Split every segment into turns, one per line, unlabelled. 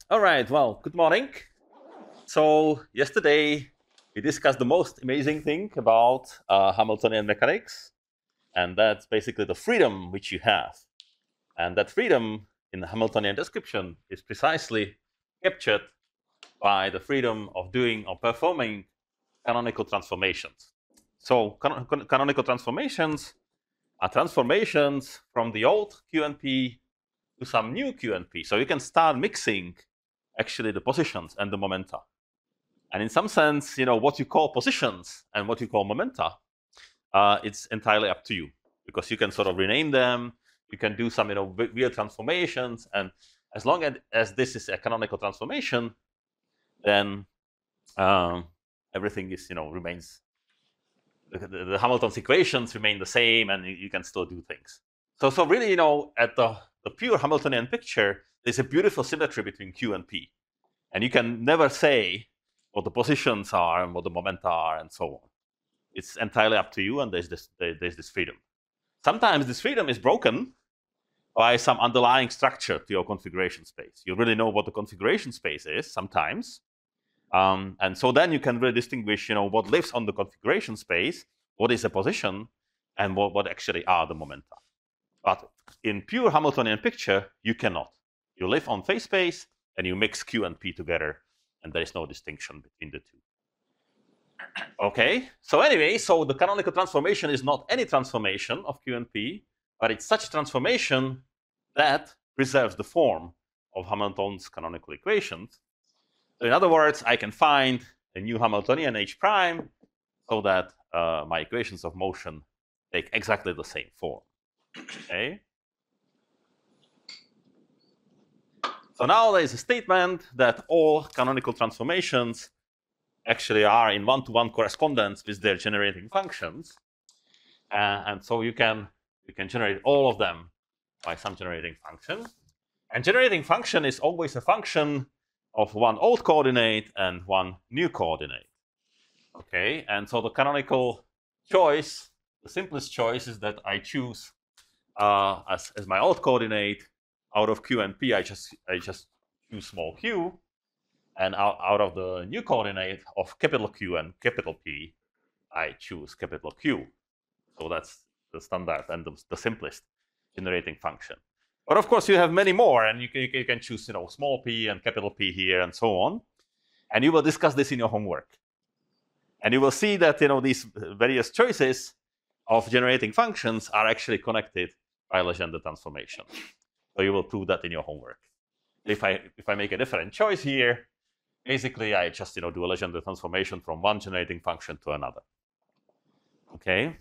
All right, well, good morning. So yesterday we discussed the most amazing thing about Hamiltonian mechanics, and that's basically the freedom which you have. And that freedom in the Hamiltonian description is precisely captured by the freedom of doing or performing canonical transformations. So canonical transformations are transformations from the old QNP to some new QNP. So you can start mixing actually the positions and the momenta. And in some sense, what you call positions and what you call momenta, it's entirely up to you because you can sort of rename them. You can do some, weird transformations, and as long as this is a canonical transformation, then everything is, remains. The Hamilton's equations remain the same, and you can still do things. So really, at the pure Hamiltonian picture, there's a beautiful symmetry between Q and P, and you can never say what the positions are and what the momenta are and so on. It's entirely up to you, and there's this freedom. Sometimes this freedom is broken by some underlying structure to your configuration space. You really know what the configuration space is sometimes, and so then you can really distinguish, what lives on the configuration space, what is a position, and what actually are the momenta. But in pure Hamiltonian picture, you cannot. You live on phase space, and you mix Q and P together, and there is no distinction between the two. Okay, so anyway, so the canonical transformation is not any transformation of Q and P, but it's such transformation that preserves the form of Hamilton's canonical equations. So in other words, I can find a new Hamiltonian H prime so that my equations of motion take exactly the same form. Okay. So now there is a statement that all canonical transformations actually are in one-to-one correspondence with their generating functions, and so you can generate all of them by some generating function. And generating function is always a function of one old coordinate and one new coordinate. Okay, and so the canonical choice, the simplest choice, is that I choose as my old coordinate out of Q and P, I just choose small q, and out of the new coordinate of capital Q and capital P, I choose capital Q. So that's the standard and the simplest generating function. But of course, you have many more, and you can choose, small p and capital P here and so on. And you will discuss this in your homework. And you will see that these various choices of generating functions are actually connected by Legendre transformation. So you will prove that in your homework. If I make a different choice here, basically I just do a Legendre transformation from one generating function to another. Okay.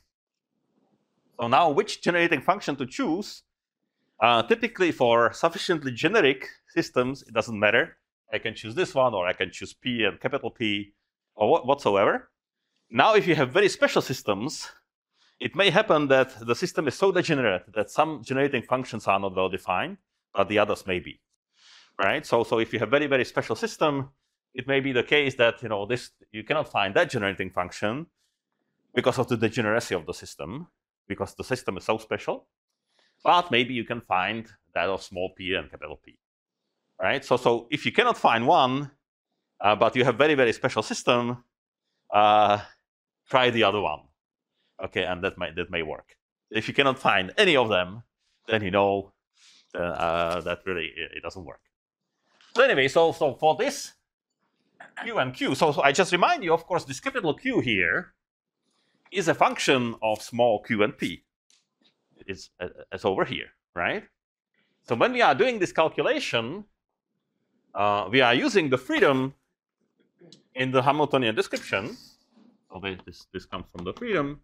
So now, which generating function to choose? Typically, for sufficiently generic systems, it doesn't matter. I can choose this one, or I can choose P and capital P, or whatsoever. Now, if you have very special systems, it may happen that the system is so degenerate that some generating functions are not well defined, but the others may be. Right? So if you have very, very special system, it may be the case that you cannot find that generating function because of the degeneracy of the system, because the system is so special. But maybe you can find that of small p and capital P. Right? So if you cannot find one, but you have very, very special system, try the other one. Okay, and that may work. If you cannot find any of them, then that really it doesn't work. So anyway, so for this Q and Q, so I just remind you, of course, this capital Q here is a function of small q and p. It's over here, right? So when we are doing this calculation, we are using the freedom in the Hamiltonian description. So this comes from the freedom.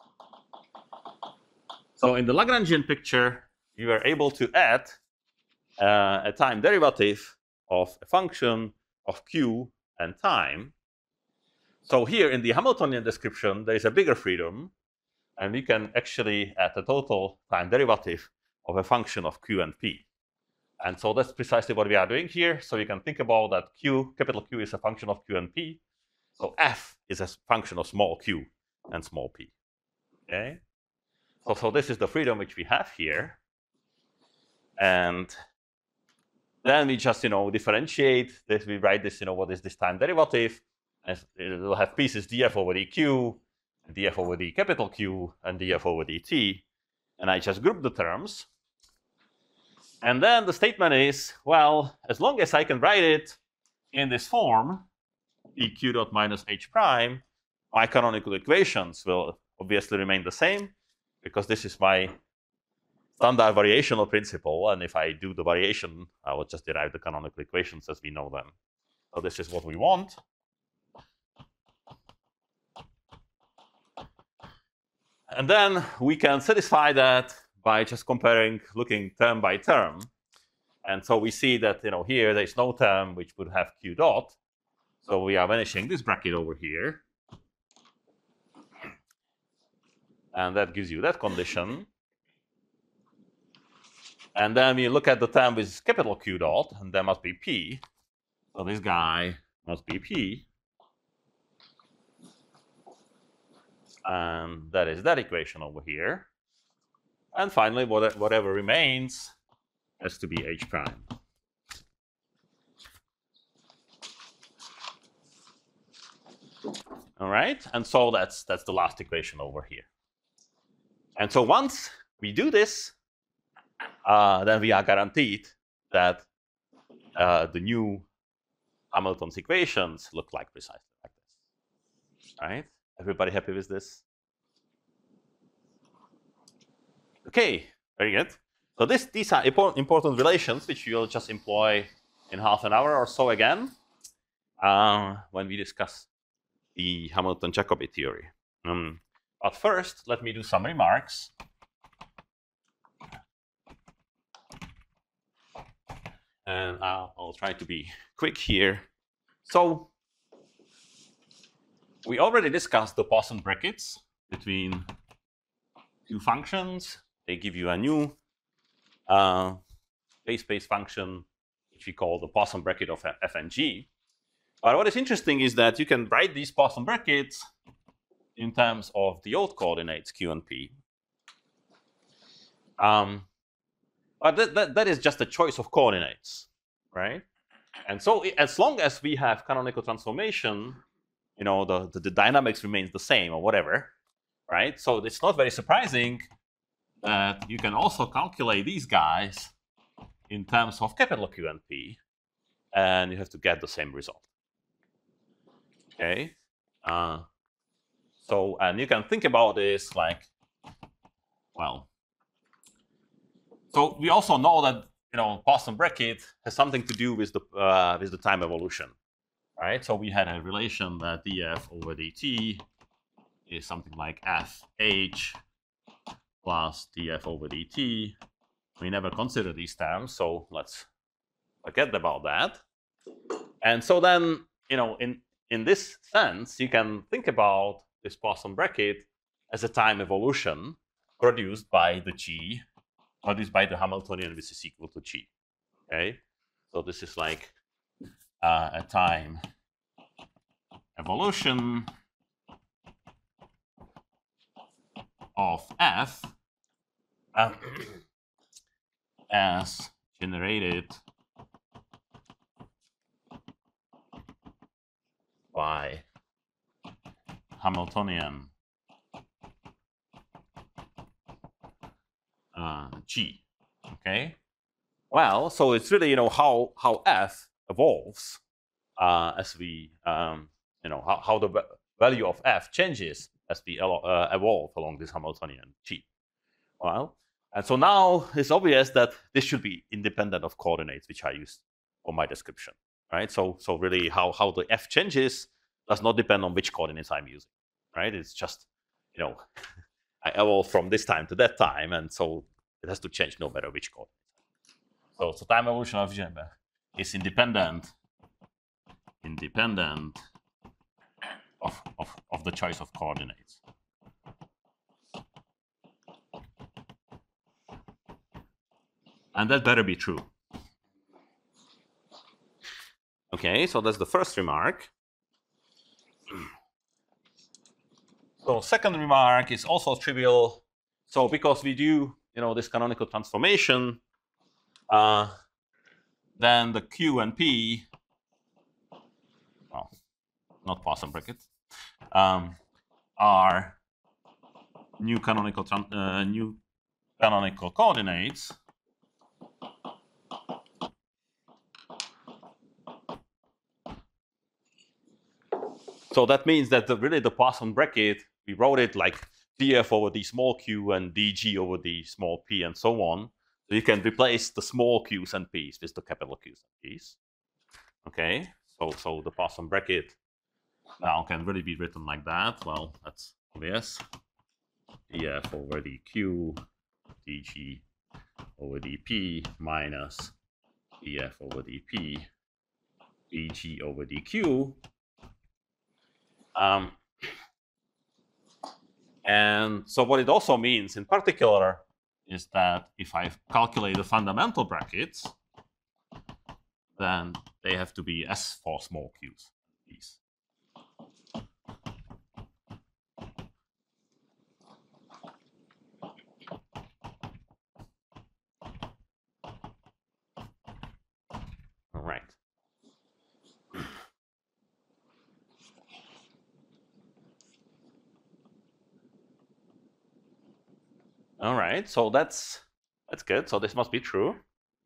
So in the Lagrangian picture, you are able to add a time derivative of a function of q and time. So here in the Hamiltonian description, there is a bigger freedom, and we can actually add a total time derivative of a function of q and p. And so that's precisely what we are doing here. So you can think about that capital Q is a function of q and p. So f is a function of small q and small p. Okay. So this is the freedom which we have here. And Then we just, differentiate this. We write this, what is this time derivative? And it will have pieces df over dq, df over d capital Q, and df over dt. And I just group the terms. And then the statement is, well, as long as I can write it in this form, dq dot minus h prime, my canonical equations will obviously remain the same, because this is my standard variational principle. And if I do the variation, I will just derive the canonical equations as we know them. So this is what we want. And then we can satisfy that by just looking term by term. And so we see that, here there's no term which would have q dot. So we are vanishing this bracket over here. And that gives you that condition. And then we look at the term with capital Q dot, and there must be P. So this guy must be P. And that is that equation over here. And finally, whatever remains has to be H prime. All right, and so that's the last equation over here. And so once we do this, then we are guaranteed that the new Hamilton's equations look like precisely like this. All right, everybody happy with this? Okay, very good. So these are important relations which we will just employ in half an hour or so again when we discuss the Hamilton-Jacobi theory. But first, let me do some remarks. And I'll try to be quick here. So we already discussed the Poisson brackets between two functions. They give you a new base space function, which we call the Poisson bracket of f and g. But what is interesting is that you can write these Poisson brackets in terms of the old coordinates q and p. But that is just a choice of coordinates, right? And so as long as we have canonical transformation, the dynamics remains the same or whatever, right? So it's not very surprising that you can also calculate these guys in terms of capital Q and P, and you have to get the same result. Okay. So, and you can think about this like, well, so we also know that Poisson bracket has something to do with the time evolution, right? So we had a relation that df over dt is something like fh plus df over dt. We never consider these terms, so let's forget about that. And so then, in this sense, you can think about this Poisson bracket as a time evolution produced by the g, produced by the Hamiltonian, which is equal to g. Okay, so this is like a time evolution of f as generated by Hamiltonian g. Okay. Well, so it's really how f evolves as we how the value of f changes as we evolve along this Hamiltonian g. Well, and so now it's obvious that this should be independent of coordinates which I used for my description, right? So really how the f changes does not depend on which coordinates I'm using, right? It's just I evolve from this time to that time, and so it has to change no matter which coordinate. So time evolution of Gembert is independent of the choice of coordinates. And that better be true. Okay, so that's the first remark. So second remark is also trivial. So because we do, this canonical transformation, then the Q and P, well, not Poisson bracket, are new canonical coordinates So that means that really the Poisson bracket, we wrote it like df over d small q and dg over d small p and so on. So you can replace the small q's and p's with the capital Q's and p's. Okay, so the Poisson bracket now can really be written like that. Well, that's obvious. df over dq dg over dp minus df over dp dg over dq. And so what it also means in particular is that if I calculate the fundamental brackets, then they have to be S for small q's. These. All right. All right, so that's good. So this must be true.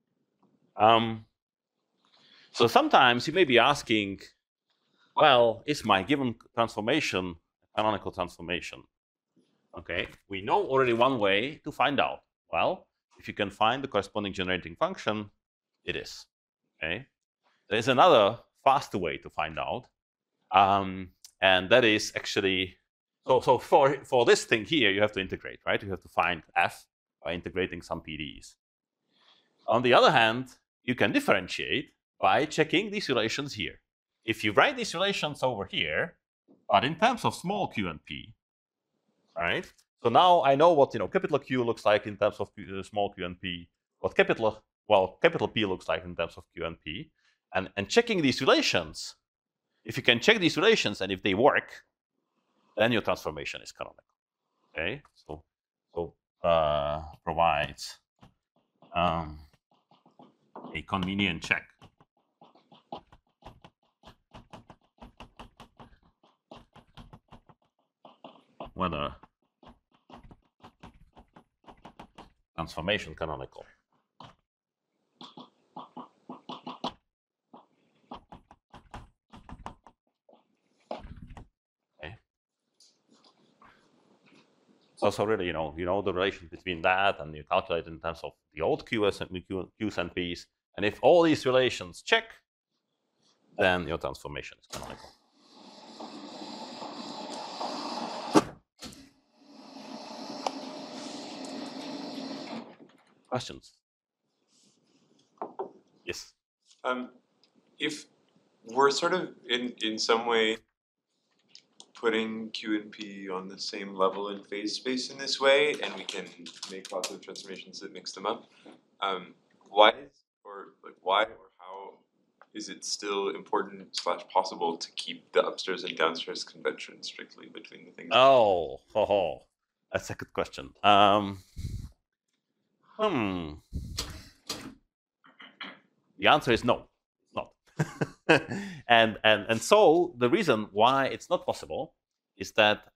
So sometimes you may be asking, well, is my given transformation a canonical transformation? Okay, we know already one way to find out. Well, if you can find the corresponding generating function, it is. Okay, there's another faster way to find out, and that is actually so for this thing here, you have to integrate, right? You have to find f by integrating some PDEs. On the other hand, you can differentiate by checking these relations here. If you write these relations over here, but in terms of small q and p, right? So now I know what capital Q looks like in terms of small q and p, what capital P looks like in terms of q and p, and checking these relations. If you can check these relations and if they work, then your transformation is canonical. Okay, so provides a convenient check. Whether transformation canonical. Okay. So really, you know the relation between that, and you calculate in terms of the old Q's and P's, and if all these relations check, then your transformation is canonical. Questions? Yes.
If we're sort of in some way putting Q and P on the same level in phase space in this way, and we can make lots of transformations that mix them up, why or how is it still important / possible to keep the upstairs and downstairs convention strictly between the things?
Oh, that's a good question. The answer is no, not. and so the reason why it's not possible is that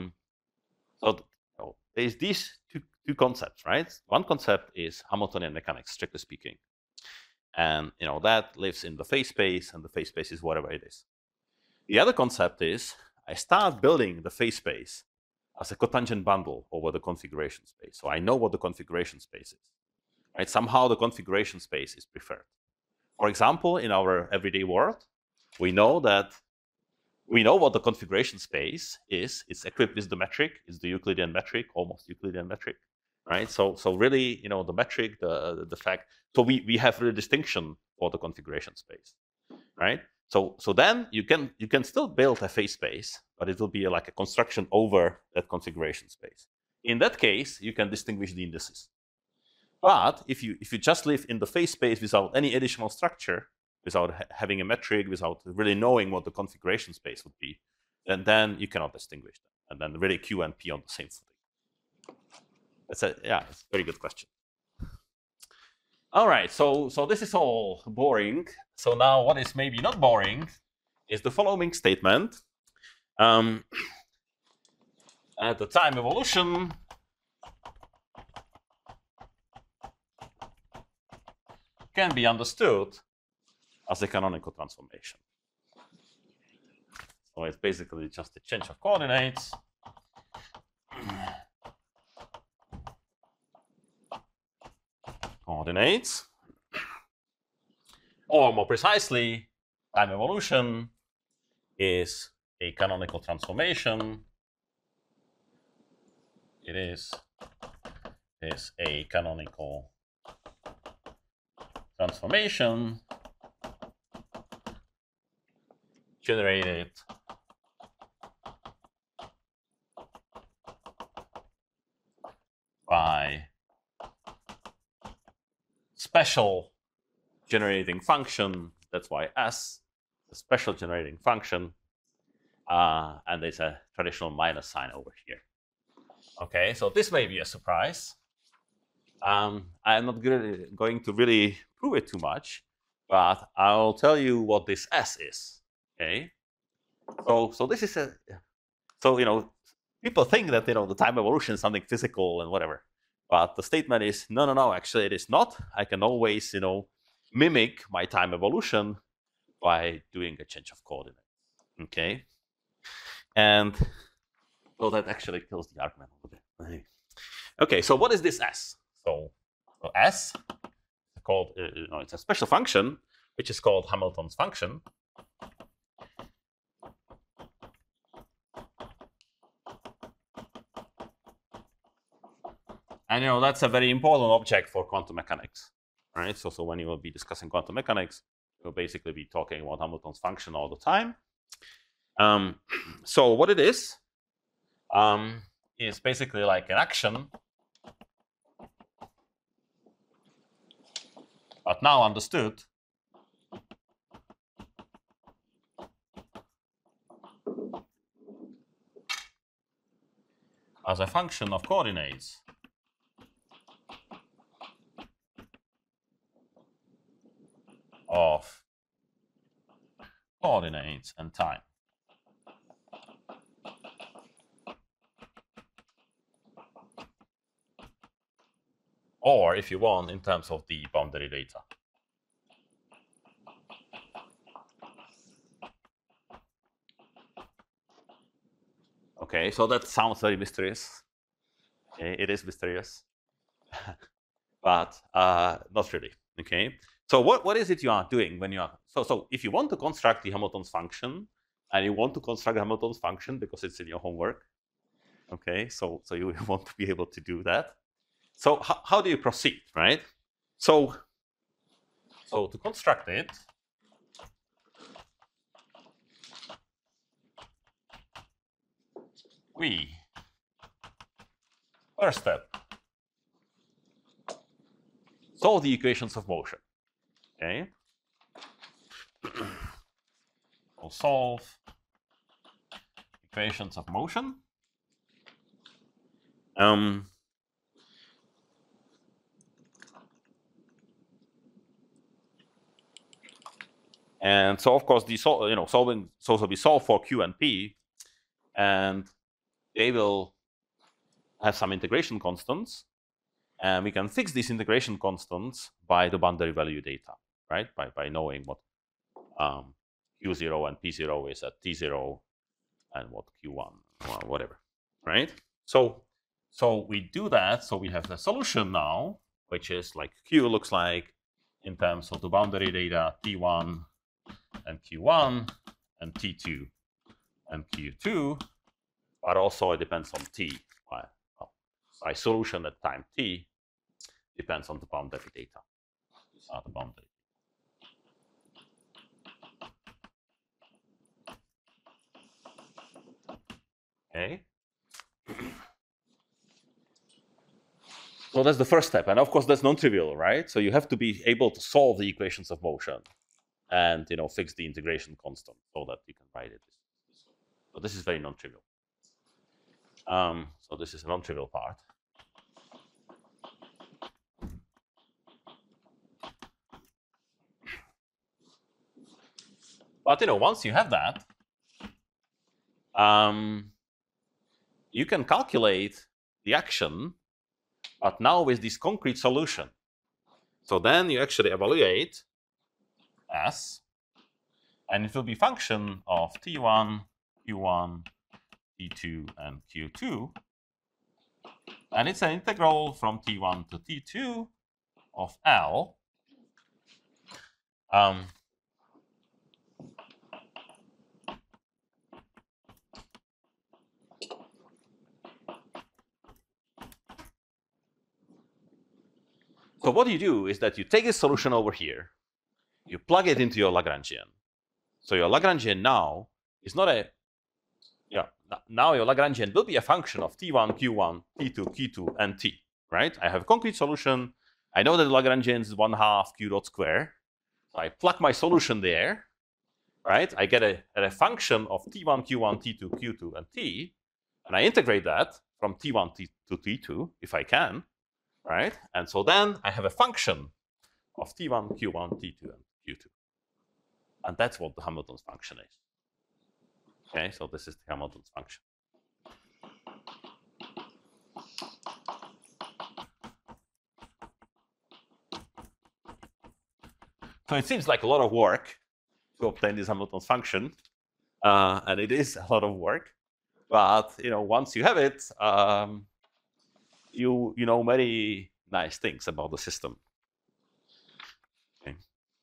there's these two concepts, right? One concept is Hamiltonian mechanics, strictly speaking, and that lives in the phase space, and the phase space is whatever it is. The other concept is I start building the phase space as a cotangent bundle over the configuration space, so I know what the configuration space is. Right? Somehow the configuration space is preferred. For example, in our everyday world, we know what the configuration space is. It's equipped with the metric. It's the Euclidean metric, almost Euclidean metric, right? So really, the metric, the fact. So we have a distinction for the configuration space, right? So then you can still build a phase space, but it will be like a construction over that configuration space. In that case, you can distinguish the indices. But if you just live in the phase space without any additional structure, without having a metric, without really knowing what the configuration space would be, then you cannot distinguish them. And then really Q and P on the same footing. It's a very good question. All right, so this is all boring. So now what is maybe not boring is the following statement. At the time evolution can be understood as a canonical transformation. So it's basically just a change of coordinates. Or more precisely, time evolution is a canonical transformation. It is a canonical transformation generated by special generating function. That's why S, the special generating function, and there's a traditional minus sign over here. Okay, so this may be a surprise. I'm not going to really prove it too much, but I'll tell you what this S is. Okay, so this is people think that the time evolution is something physical and whatever, but the statement is no, actually it is not. I can always mimic my time evolution by doing a change of coordinates. Okay, and so that actually kills the argument a little bit. Okay, so what is this S? So S is called it's a special function which is called Hamilton's function. And that's a very important object for quantum mechanics, right? So when you will be discussing quantum mechanics, you'll basically be talking about Hamilton's function all the time. So what it is basically like an action, but now understood as a function of coordinates and time. Or, if you want, in terms of the boundary data. Okay, so that sounds very mysterious. Okay, it is mysterious, but not really. Okay, so what is it you are doing when you are so if you want to construct the Hamilton's function, and you want to construct Hamilton's function because it's in your homework. Okay, so you want to be able to do that. So how do you proceed, right? So to construct it, first step, solve the equations of motion. Okay, we'll solve equations of motion. And so, of course, solving will be solved for Q and P, and they will have some integration constants, and we can fix these integration constants by the boundary value data, right? By knowing what Q0 and P0 is at T0, and what Q1 or whatever, right? So we do that. So we have the solution now, which is like Q looks like in terms of the boundary data T1 and Q1 and T2 and Q2, but also it depends on T. My solution at time T depends on the boundary data. These are the boundary. Okay. So that's the first step, and of course that's non-trivial, right? So you have to be able to solve the equations of motion, and fix the integration constant so that you can write it. So this is very non-trivial. So this is a non-trivial part. But once you have that, you can calculate the action, but now with this concrete solution. So then you actually evaluate S, and it will be function of T1, Q1, T2, and Q2. And it's an integral from T1 to T2 of L. So what you do is that you take a solution over here, you plug it into your Lagrangian. So your Lagrangian now is not a, now your Lagrangian will be a function of T1, Q1, T2, Q2, and T, right? I have a concrete solution. I know that the Lagrangian is 1/2 Q dot square. So I plug my solution there, right? I get a function of T1, Q1, T2, Q2, and T, and I integrate that from T1 to T2 if I can, right? And so then I have a function of T1, Q1, T2, and Q2. And that's what the Hamilton's function is. Okay, so this is the Hamilton's function. So it seems like a lot of work to obtain this Hamilton's function, and it is a lot of work. But once you have it, you know very nice things about the system. Okay.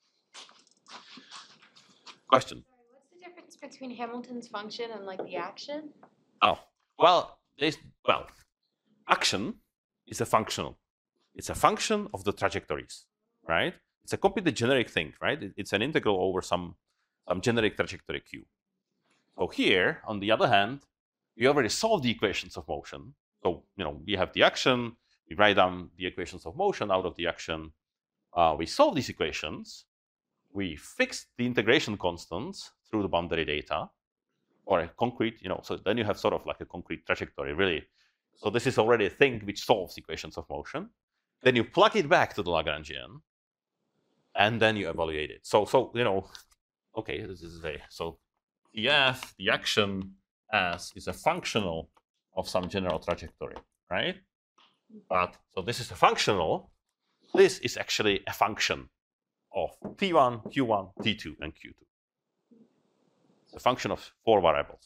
Question?
What's the difference between Hamilton's function and like the action?
Oh, well, action is a functional. It's a function of the trajectories, right? It's a completely generic thing, right? It's an integral over some generic trajectory q. So here, on the other hand, we already solved the equations of motion. So we have the action. We write down the equations of motion out of the action. We solve these equations. We fix the integration constants through the boundary data, or a concrete, so then you have sort of like a concrete trajectory, really. So this is already a thing which solves equations of motion. Then you plug it back to the Lagrangian, and then you evaluate it. So okay, this is so EF, the action S, is a functional of some general trajectory, right? But so this is a functional. This is actually a function of T1, Q1, T2, and Q2. It's a function of 4 variables.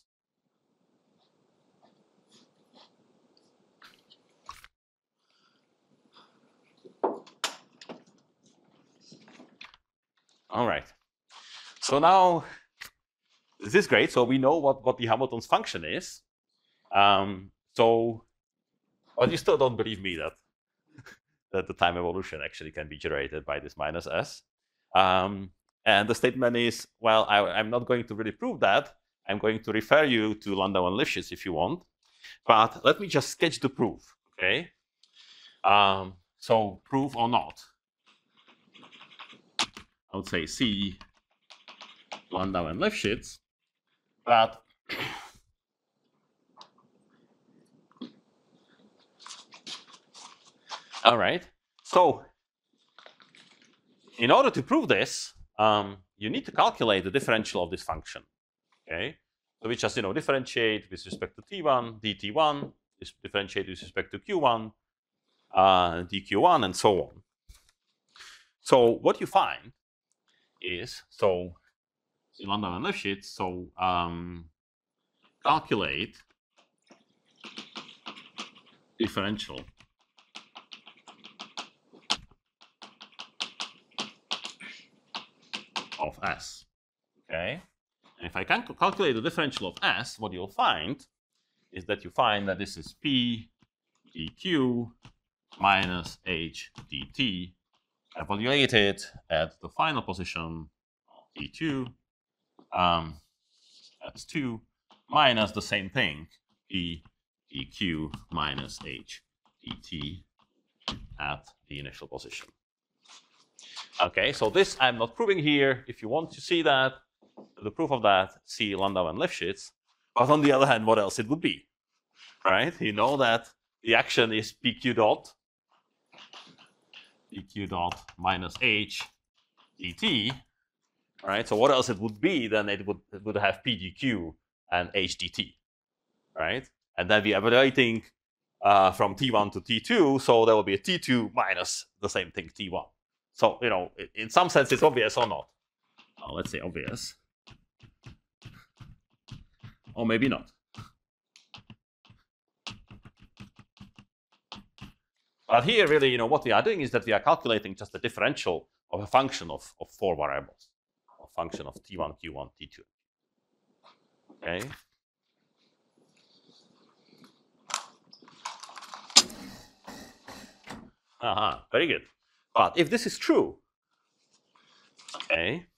All right. So now, this is great. So we know what the Hamilton's function is. But you still don't believe me that the time evolution actually can be generated by this minus S. And the statement is, well, I'm not going to really prove that. I'm going to refer you to Landau and Lifshitz if you want. But let me just sketch the proof, okay? So proof or not. I would say C, Landau and Lifshitz. But all right. So in order to prove this, you need to calculate the differential of this function. Okay. So we just differentiate with respect to T1, dt1, differentiate with respect to Q1, dQ1, and so on. So what you find is, so Landau and Lifshitz, so calculate differential of S. Okay, and if I can calculate the differential of S, what you'll find is that you find that this is P dQ minus H dt evaluated at the final position T2, that's 2, minus the same thing, P dQ minus H dt at the initial position. Okay, so this I'm not proving here. If you want to see that, the proof of that, see Landau and Lifshitz. But on the other hand, what else it would be, right? You know that the action is PQ dot minus H dt, right? So what else it would be? Then it would have PDQ and HDT, right? And then we're evaluating from T1 to T2, so there will be a T2 minus the same thing, T1. So, in some sense, it's obvious or not. Let's say obvious. Or maybe not. But here, really, what we are doing is that we are calculating just the differential of a function of 4 variables, a function of T1, Q1, T2. Okay. Very good. But if this is true, okay.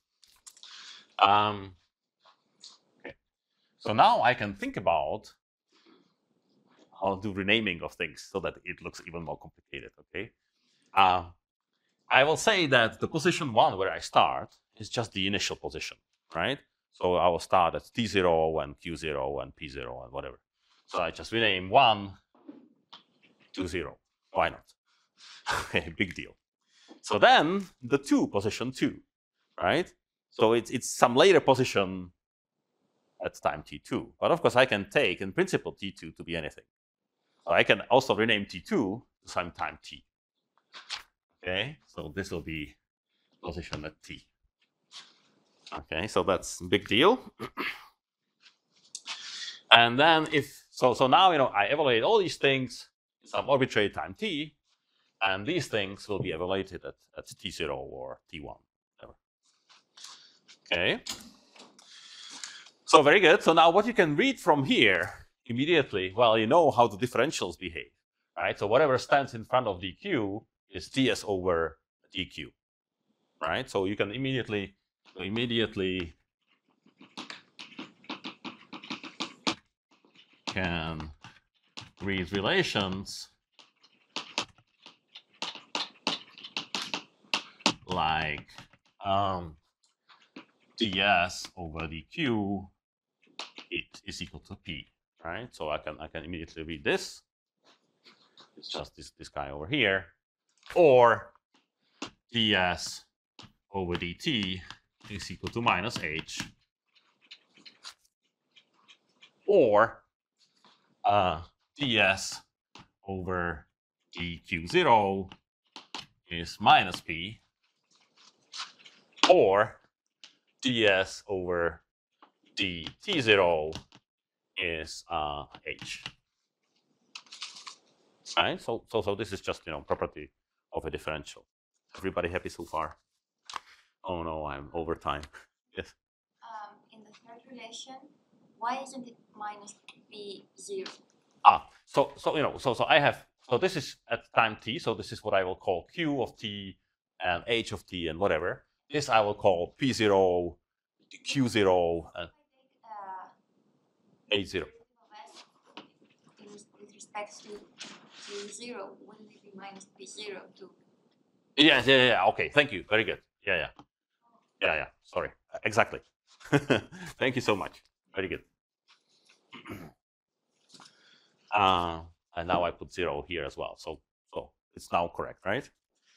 So now I can think about how to do renaming of things so that it looks even more complicated. Okay. I will say that the position 1 where I start is just the initial position, right? So I will start at T0 and Q0 and P0 and whatever. So I just rename 1 to 0. Why not? Okay, big deal. So then the 2, position 2, right? So it's some later position at time T2. But of course, I can take, in principle, T2 to be anything. So I can also rename T2 to some time T. Okay, so this will be position at T. Okay, so that's a big deal. And then so now, I evaluate all these things in some arbitrary time T, and these things will be evaluated at T0 or T1. Whatever. Okay. So very good. So now what you can read from here immediately, well, you know how the differentials behave, right? So whatever stands in front of dq is ds over dq, right? So you can immediately can read relations like ds over dq it is equal to p, right? So I can immediately read this. It's just this guy over here, or ds over dt is equal to minus h, or ds over dq0 is minus p, or ds over dt0 is h. Right? So this is just property of a differential. Everybody happy so far? Oh no, I'm over time. Yes.
In the third relation, why isn't it minus p0?
So I have, so this is at time t, so this is what I will call q of t and h of t and whatever. This I will call p0, q0, and h0.
With respect to 0, wouldn't it be minus p0 too?
Yeah. Okay, thank you. Very good. Yeah. Sorry. Exactly. Thank you so much. Very good. And now I put 0 here as well. So it's now correct, right?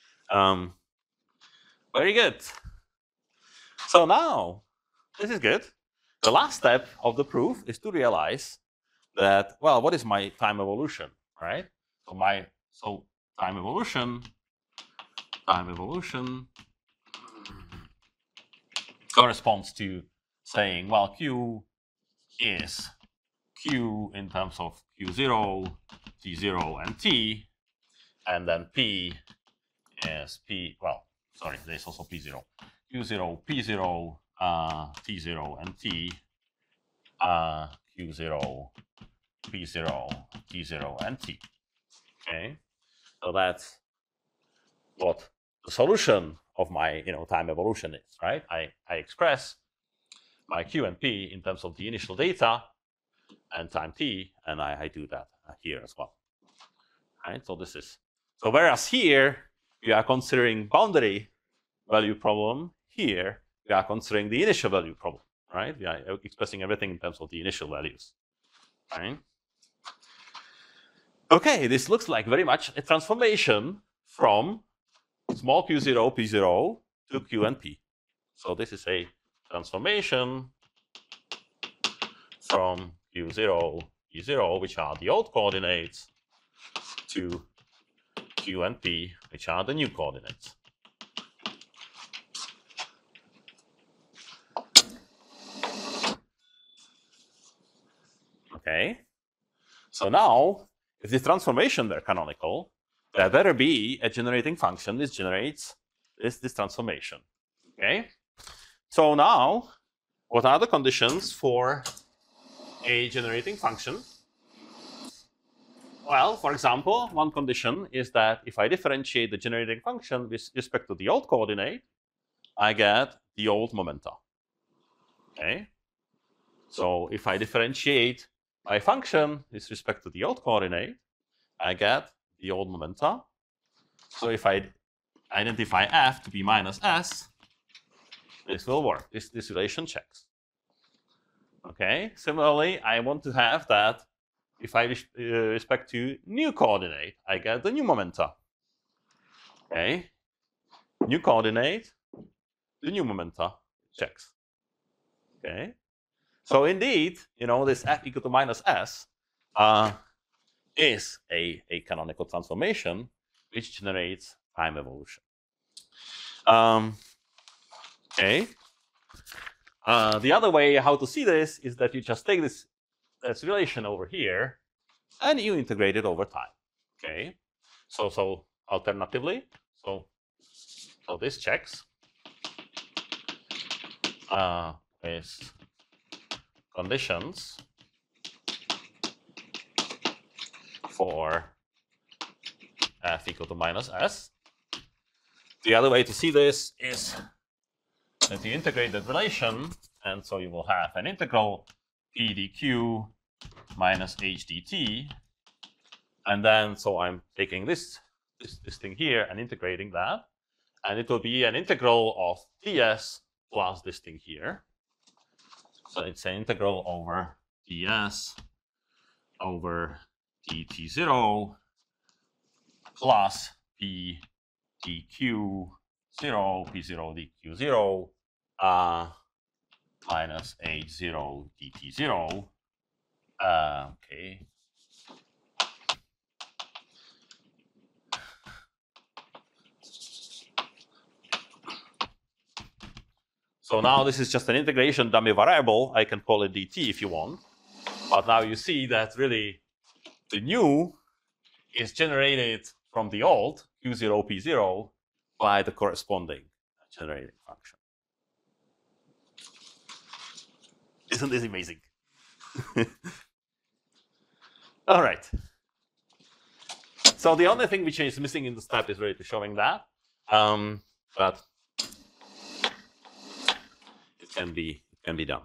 Very good. So now, this is good. The last step of the proof is to realize that, well, what is my time evolution, right? So time evolution corresponds to saying, well, Q is Q in terms of Q0, T0, and T, and then P is P, well, sorry, there's also P0. Q0, P0, T0, and T, Q0, P0, T0, and T. Okay, so that's what the solution of my time evolution is, right? I express my Q and P in terms of the initial data and time t, and I do that here as well. Right? So this is, so whereas here we are considering boundary value problem, here we are considering the initial value problem, right? We are expressing everything in terms of the initial values, right? Okay, this looks like very much a transformation from small q0, p0 to q and p. So this is a transformation from Q0, P0, which are the old coordinates, to Q and P, which are the new coordinates. Okay. So now, if this transformation were canonical, there better be a generating function which generates this transformation. Okay. So now, what are the conditions for a generating function? Well, for example, one condition is that if I differentiate the generating function with respect to the old coordinate, I get the old momenta. Okay. So if I differentiate my function with respect to the old coordinate, I get the old momenta. So if I identify f to be minus s, this will work. This relation checks. Okay. Similarly, I want to have that if I respect to new coordinate, I get the new momenta. Okay. New coordinate, the new momenta checks. Okay. So indeed, this f equal to minus s is a canonical transformation which generates time evolution. Okay. The other way how to see this is that you just take this relation over here and you integrate it over time. Okay. So alternatively, so this checks with conditions for f equal to minus s. The other way to see this is that you integrate that relation, and so you will have an integral p dq minus h dt, and then so I'm taking this thing here and integrating that, and it will be an integral of ds plus this thing here. So it's an integral over ds over dt0 plus p dq0 p0 dq0 minus h0 dt0. Okay. So now this is just an integration dummy variable. I can call it dt if you want. But now you see that really the new is generated from the old q0, p0 by the corresponding generating function. Isn't this amazing? All right. So the only thing which is missing in the step is really to showing that. But it can be done.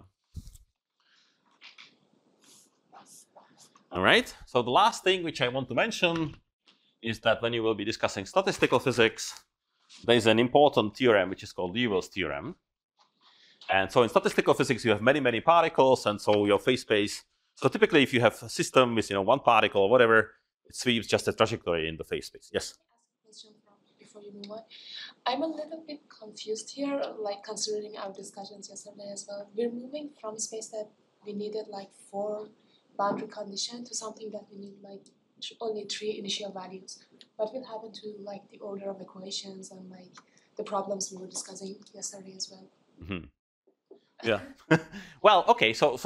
All right. So the last thing which I want to mention is that when you will be discussing statistical physics, there is an important theorem which is called Liouville's theorem. And so in statistical physics, you have many, many particles, and so your phase space. So typically, if you have a system with one particle or whatever, it sweeps just a trajectory in the phase space. Yes.
Question before you move on. I'm a little bit confused here, like considering our discussions yesterday as well. We're moving from space that we needed like 4 boundary conditions to something that we need like only 3 initial values. What will happen to like the order of equations and like the problems we were discussing yesterday as well?
Mm-hmm. Yeah. Well, okay. So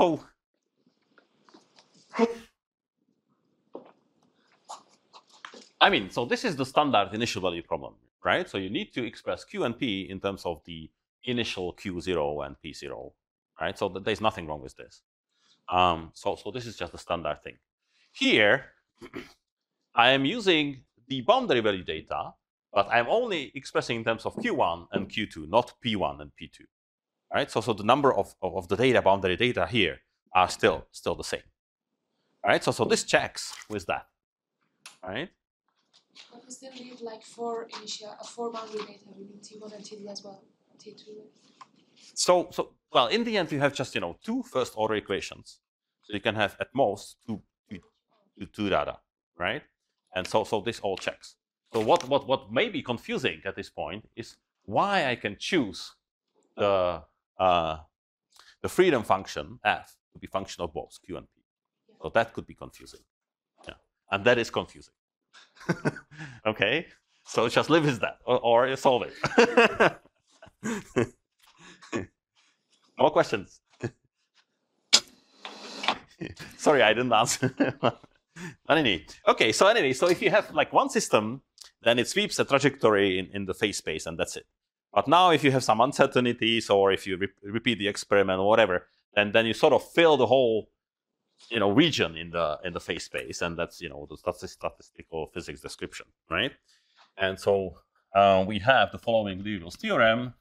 I mean, so this is the standard initial value problem, right? So you need to express Q and P in terms of the initial Q0 and P0, right? So there's nothing wrong with this. So this is just the standard thing. Here, I am using the boundary value data, but I'm only expressing in terms of Q1 and Q2, not P1 and P2, right? So the number of the data, boundary data here are still the same, right? So this checks with that, right?
But we still need like 4 boundary data. We need T1 and TD as well, T2.
So well, in the end, you have just 2 first order equations. So you can have at most two data, right? And so this all checks. So what may be confusing at this point is why I can choose the the freedom function f to be function of both q and p. So that could be confusing. Yeah. And that is confusing. Okay? So just live with that or you solve it. More questions? Sorry, I didn't answer. Okay, so if you have like one system, then it sweeps a trajectory in the phase space and that's it. But now if you have some uncertainties or if you repeat the experiment or whatever, then you sort of fill the whole region in the phase space, and that's the statistical physics description, right? And so we have the following Liouville's theorem.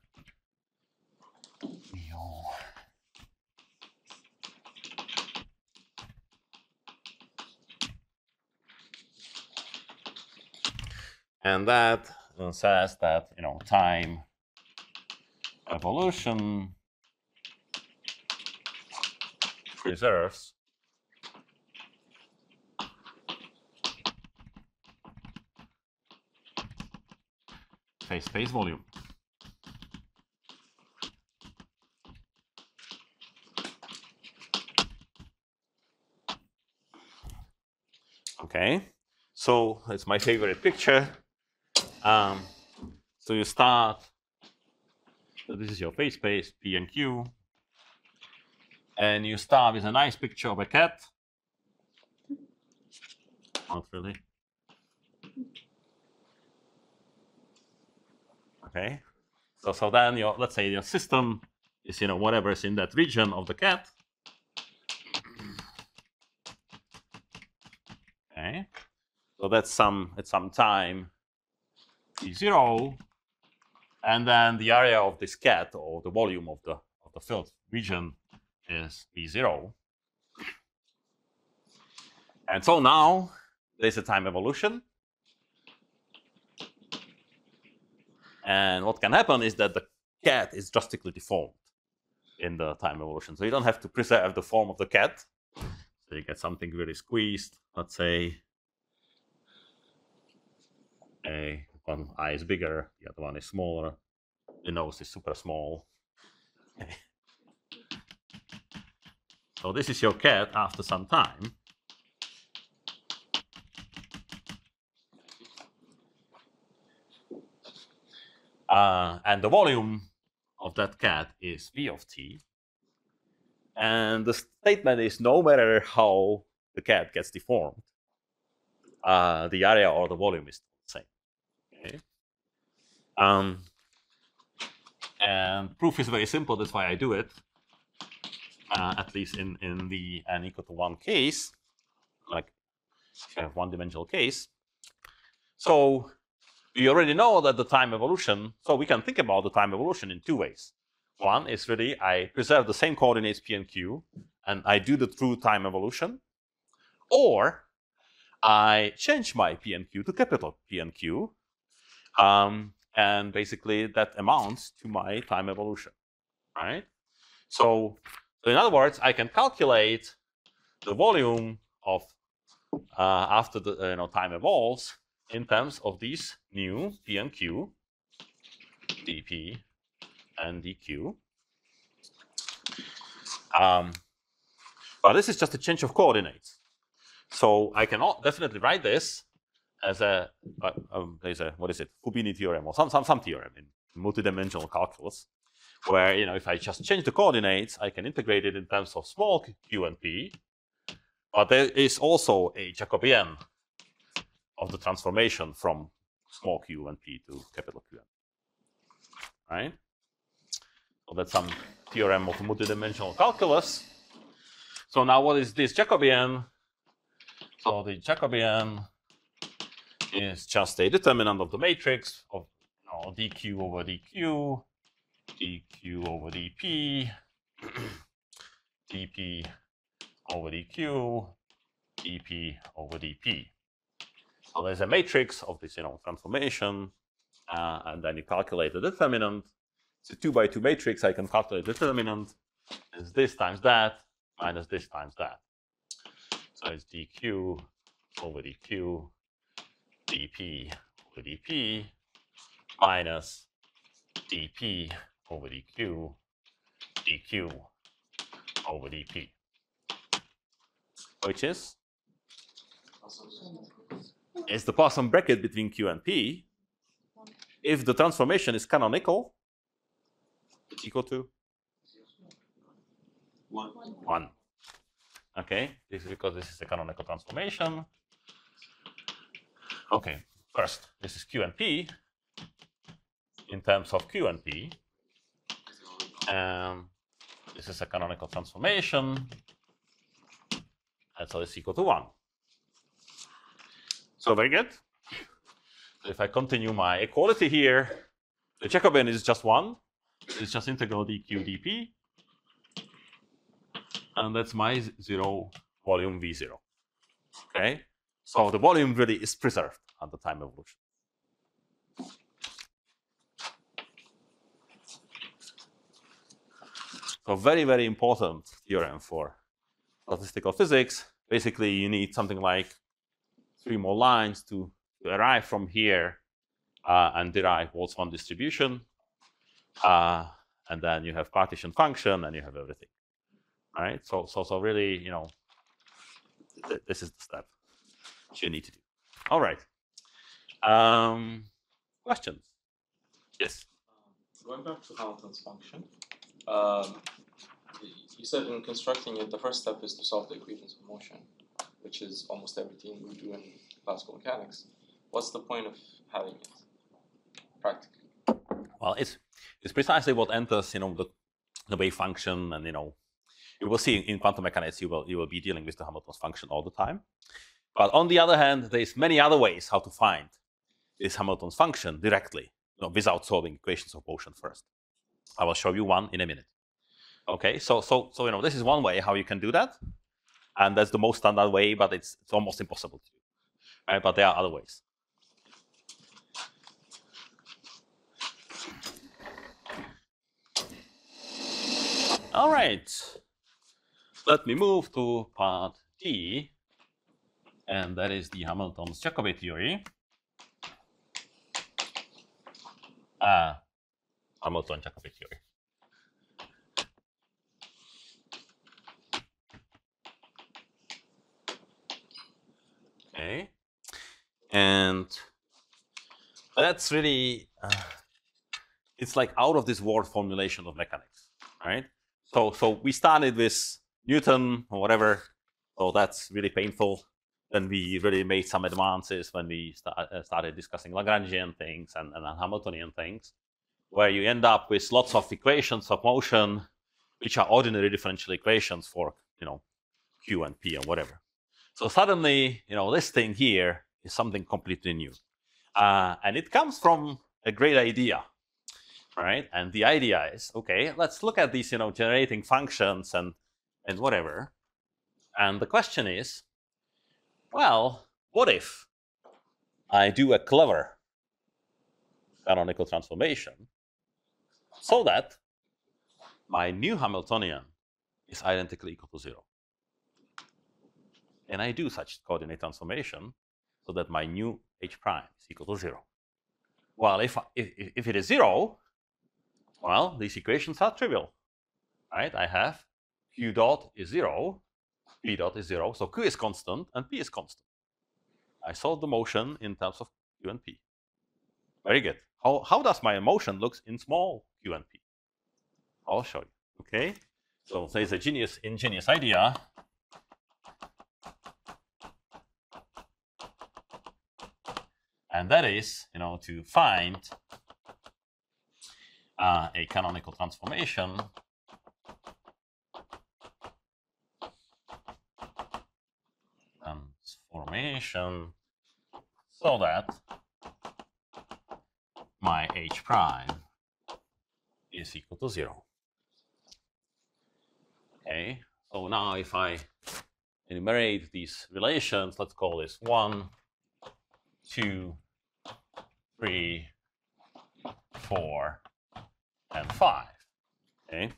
And that says that time evolution preserves phase space volume. Okay, so it's my favorite picture. So you start. So this is your phase space P and Q, and you start with a nice picture of a cat. Not really. Okay, so then let's say your system is whatever is in that region of the cat. Okay, so that's some time t0, and then the area of this cat or the volume of the filled region is v0. And so now there's a time evolution. And what can happen is that the cat is drastically deformed in the time evolution. So you don't have to preserve the form of the cat. So you get something really squeezed. Let's say one eye is bigger, the other one is smaller. The nose is super small. Okay. So this is your cat after some time. And the volume of that cat is v of t. And the statement is no matter how the cat gets deformed, the area or the volume is the same. Okay. And proof is very simple, that's why I do it, at least in the n equal to 1 case, like if you have one-dimensional case. So we already know that the time evolution, so we can think about the time evolution in two ways. One is really I preserve the same coordinates P and Q, and I do the true time evolution, or I change my P and Q to capital P and Q, and basically that amounts to my time evolution, right? So in other words, I can calculate the volume of after the time evolves in terms of these new P and Q, dP and dQ. But this is just a change of coordinates. So I can definitely write this as there's a, what is it, Fubini theorem or some theorem in multidimensional calculus, where if I just change the coordinates, I can integrate it in terms of small q and p. But there is also a Jacobian of the transformation from small q and p to capital Q and P. Right? So that's some theorem of multidimensional calculus. So now what is this Jacobian? So the Jacobian is just a determinant of the matrix of dq over dq, dq over dp, dp over dq, dp over dp. So there's a matrix of this transformation, and then you calculate the determinant. It's a 2x2 matrix. I can calculate the determinant. It's this times that minus this times that. So it's dq over dq, dp over dp, minus dp over dq, dq over dp, which is the Poisson bracket between q and p. If the transformation is canonical, it's equal to 1. Okay, this is because this is a canonical transformation. Okay, first, this is q and p in terms of q and p. And this is a canonical transformation. And so it's equal to 1. So very good. If I continue my equality here, the Jacobian is just 1. It's just integral dq dp. And that's my 0 volume V0. Okay? So the volume really is preserved at the time evolution. So very, very important theorem for statistical physics. Basically, you need something like 3 more lines to arrive from here and derive Boltzmann distribution. And then you have partition function and you have everything. All right, so really, you know, this is the step you need to do. All right. Questions? Yes.
Going back to Hamilton's function, you said in constructing it, the first step is to solve the equations of motion, which is almost everything we do in classical mechanics. What's the point of having it practically?
Well, it's precisely what enters, you know, the wave function, and you know, you will see in quantum mechanics you will be dealing with the Hamilton's function all the time. But on the other hand, there's many other ways how to find this Hamilton's function directly, you know, without solving equations of motion first. I will show you one in a minute. Okay, so you know, this is one way how you can do that, and that's the most standard way, but it's almost impossible to do. Right? But there are other ways. All right. Let me move to part D, and that is the Hamilton's Jacobi theory. Hamilton Jacobi theory. Okay, and that's really it's like out of this world formulation of mechanics, right? So we started with Newton or whatever, so that's really painful. Then we really made some advances when we started discussing Lagrangian things and Hamiltonian things, where you end up with lots of equations of motion, which are ordinary differential equations for, you know, Q and P and whatever. So suddenly, you know, this thing here is something completely new, and it comes from a great idea, right? And the idea is, okay, let's look at these, you know, generating functions and whatever. And the question is, well, what if I do a clever canonical transformation so that my new Hamiltonian is identically equal to 0? And I do such coordinate transformation so that my new H prime is equal to 0. Well, if it is 0, well, these equations are trivial, right? I have Q dot is 0, P dot is 0, so Q is constant and P is constant. I solve the motion in terms of Q and P. Very good. How does my motion look in small Q and P? I'll show you. Okay. So there's a ingenious idea. And that is, you know, to find a canonical transformation so that my H prime is equal to 0. Okay, so now if I enumerate these relations, let's call this 1, 2, 3, 4, and 5. Okay.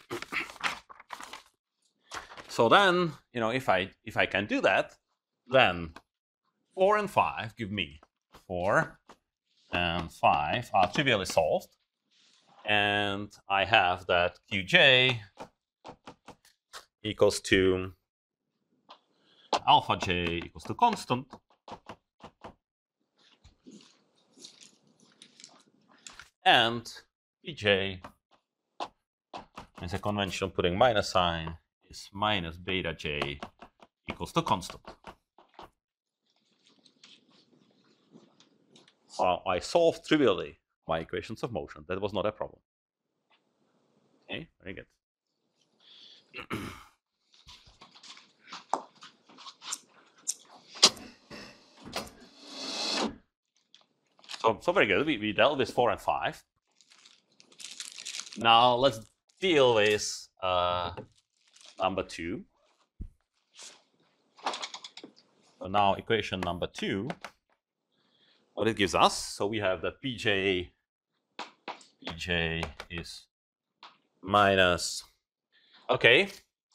So then, you know, if I can do that, then 4 and 5 give me 4 and 5 are trivially solved, and I have that Qj equals to alpha j equals to constant. And pj is a convention putting minus sign is minus beta j equals to constant. So I solved trivially my equations of motion. That was not a problem. Okay, very good. So very good. We dealt with 4 and 5. Now let's deal with number 2. So now equation number 2, what it gives us. So we have that pj is minus. Okay,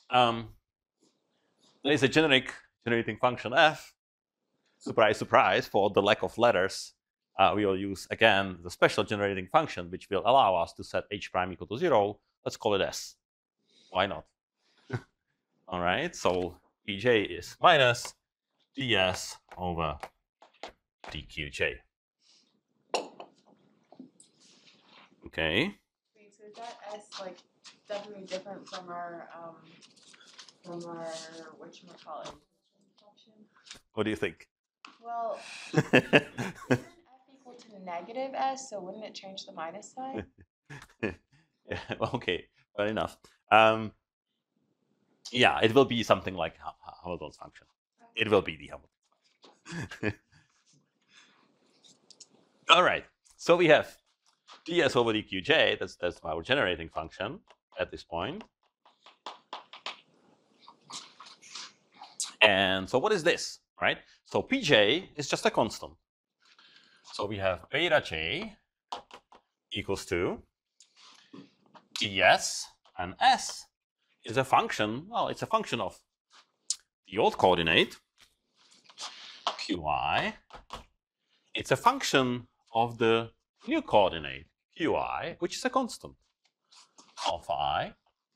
there is a generating function f. Surprise, surprise! For the lack of letters, we will use again the special generating function, which will allow us to set h prime equal to 0. Let's call it s. Why not? All right. So pj is minus ds over dqj. Okay.
Wait, so is that S like definitely different from our whatchamacallit function?
What do you think?
Well, isn't F equal to negative S, so wouldn't it change the minus sign?
Yeah, okay, fair enough. Yeah, it will be something like Hamilton's function. It will be the Hamilton. All right, so we have ds over dqj. That's our generating function at this point. And so what is this, right? So pj is just a constant. So we have beta j equals to ds, and s is a function. Well, it's a function of the old coordinate qi. It's a function of the new coordinate qi, which is a constant alpha I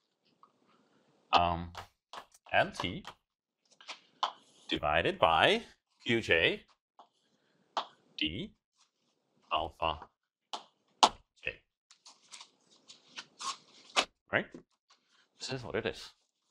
and t divided by qj d alpha j. Right? This is what it is.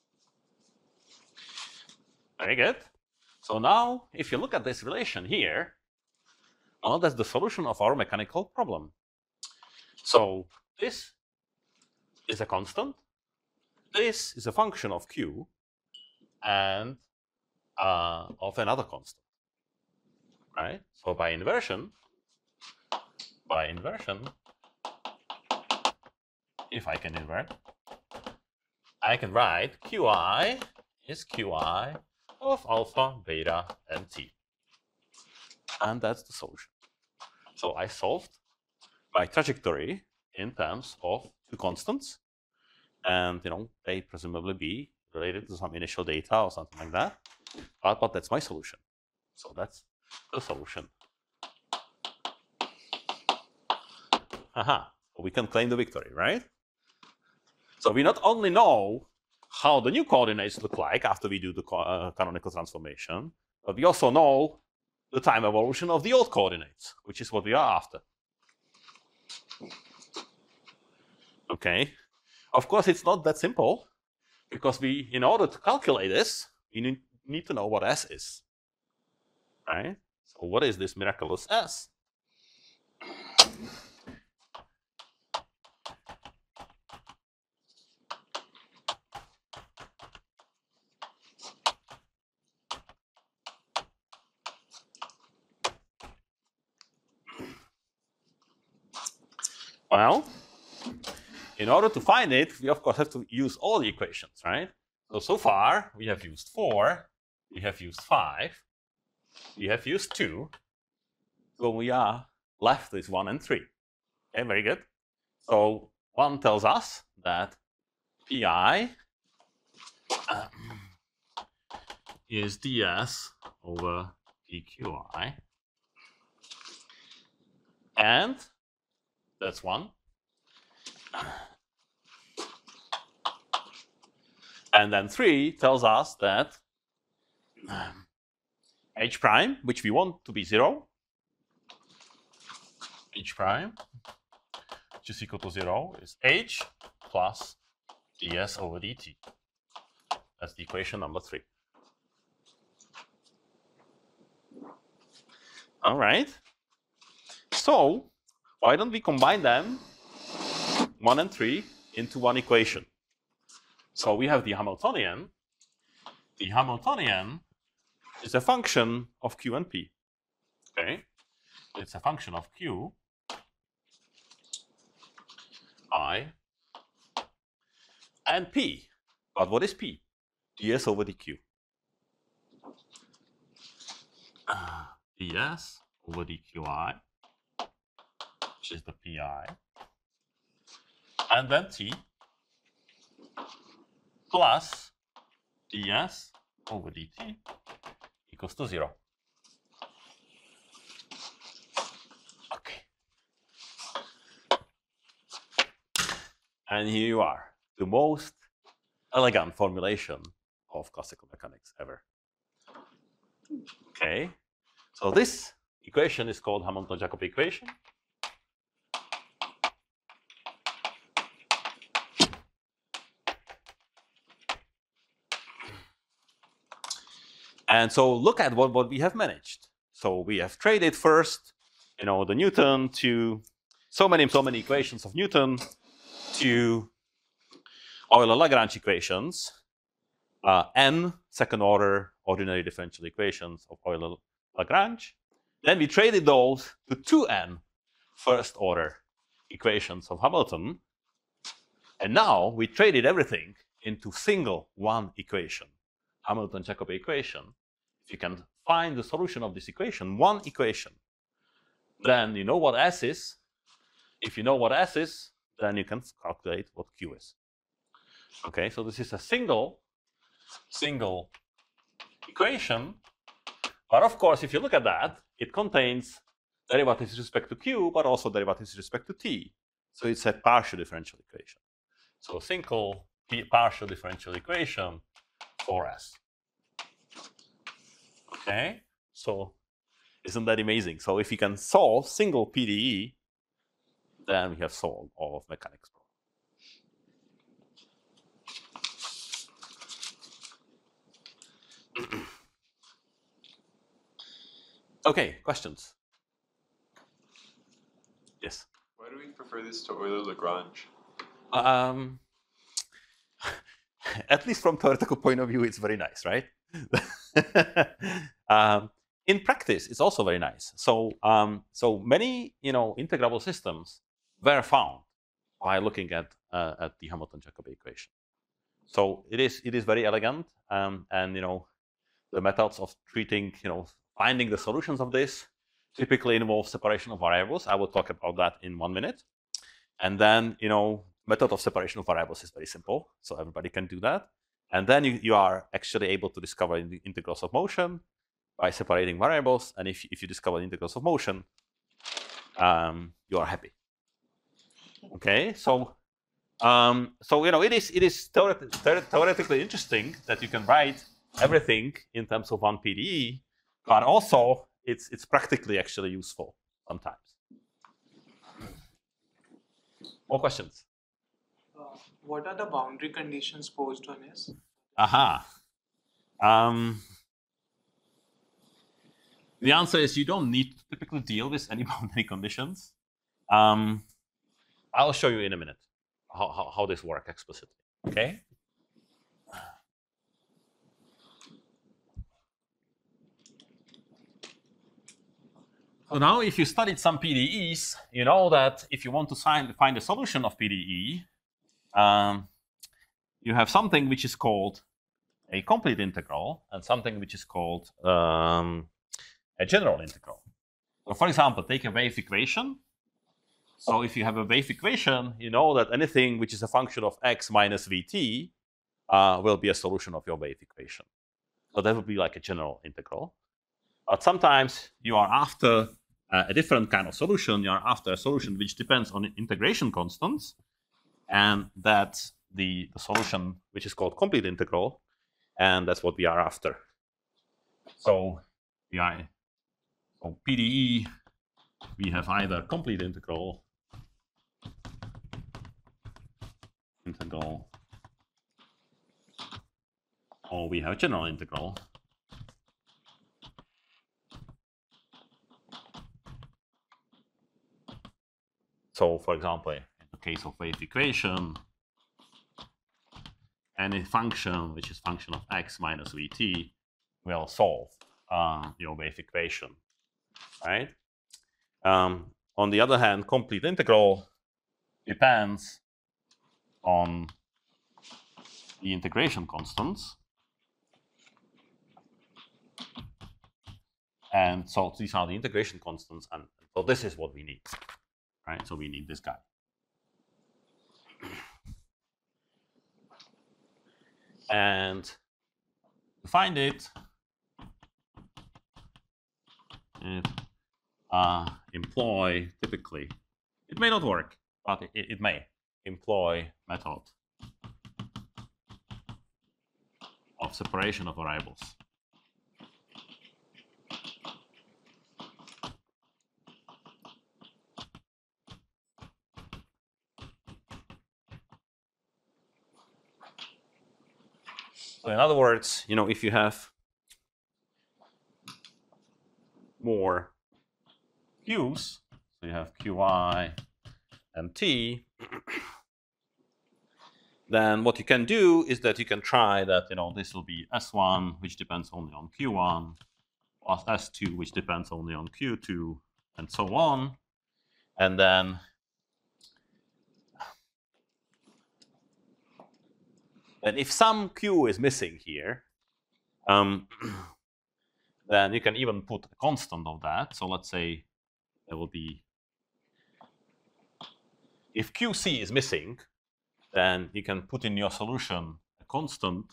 Very good. So now, if you look at this relation here, well, that's the solution of our mechanical problem. So this is a constant. This is a function of q and of another constant, right? So by inversion, if I can invert, I can write qi is qi of alpha, beta, and t. And that's the solution. So I solved my trajectory in terms of two constants, and they presumably be related to some initial data or something like that. But that's my solution. So that's the solution. Aha, we can claim the victory, right? So we not only know how the new coordinates look like after we do the canonical transformation, but we also know the time evolution of the old coordinates, which is what we are after. Okay. Of course, it's not that simple, because in order to calculate this, we need to know what S is, right? So what is this miraculous S? Well, in order to find it, we of course have to use all the equations, right? So far, we have used 4, we have used 5, we have used 2. So we are left with 1 and 3. Okay, very good. So 1 tells us that pi is ds over dqi. And that's 1. And then 3 tells us that h prime, which we want to be 0, h prime, which is equal to 0, is h plus ds over dt. That's the equation number 3. All right. So why don't we combine them, 1 and 3, into one equation? So we have the Hamiltonian. The Hamiltonian is a function of q and p. Okay, it's a function of q, I, and p. But what is p? ds over dq. ds over dqi, which is the pi, and then t plus ds over dt equals to 0. Okay. And here you are, the most elegant formulation of classical mechanics ever. Okay, so this equation is called Hamilton-Jacobi equation. And so look at what we have managed. So we have traded first, the Newton to so many equations of Newton to Euler-Lagrange equations, n second-order ordinary differential equations of Euler-Lagrange. Then we traded those to 2n first-order equations of Hamilton. And now we traded everything into single one equation, Hamilton-Jacobi equation. If you can find the solution of this equation, one equation, then you know what S is. If you know what S is, then you can calculate what Q is. Okay, so this is a single equation. But of course, if you look at that, it contains derivatives with respect to Q, but also derivatives with respect to T. So it's a partial differential equation. So single partial differential equation for S. Okay, so isn't that amazing? So if you can solve single PDE, then we have solved all of mechanics problems. Okay, questions? Yes.
Why do we prefer this to Euler-Lagrange?
At least from theoretical point of view, it's very nice, right? In practice, it's also very nice. So, so many, integrable systems were found by looking at the Hamilton-Jacobi equation. So it is very elegant, and the methods of treating, finding the solutions of this typically involve separation of variables. I will talk about that in 1 minute. And then, method of separation of variables is very simple, so everybody can do that. And then you are actually able to discover the integrals of motion by separating variables. And if you discover the integrals of motion, you are happy. Okay, so it is theoretically interesting that you can write everything in terms of one PDE, but also it's practically actually useful sometimes. More questions?
What are the boundary conditions posed on S?
Aha. The answer is you don't need to typically deal with any boundary conditions. I'll show you in a minute how this works explicitly. Okay. So now, if you studied some PDEs, you know that if you want to find a solution of PDE, you have something which is called a complete integral and something which is called a general integral. So for example, take a wave equation. So if you have a wave equation, you know that anything which is a function of x minus vt will be a solution of your wave equation. So that would be like a general integral. But sometimes you are after a different kind of solution. You are after a solution which depends on integration constants, and that the solution which is called complete integral, and that's what we are after. So PDE, we have either complete integral, or we have general integral. So, for example, in the case of wave equation, any function which is function of x minus vt will solve your wave equation, right? On the other hand, complete integral depends on the integration constants. And so these are the integration constants, and so this is what we need, right? So we need this guy. And to find it, employ typically, it may not work, but it may employ method of separation of variables. So in other words, if you have more Q's, so you have Qi and T, then what you can do is that you can try that, this will be S1, which depends only on Q1, plus S2, which depends only on Q2, and so on. And then if some Q is missing here, then you can even put a constant of that. So let's say there will be, if QC is missing, then you can put in your solution a constant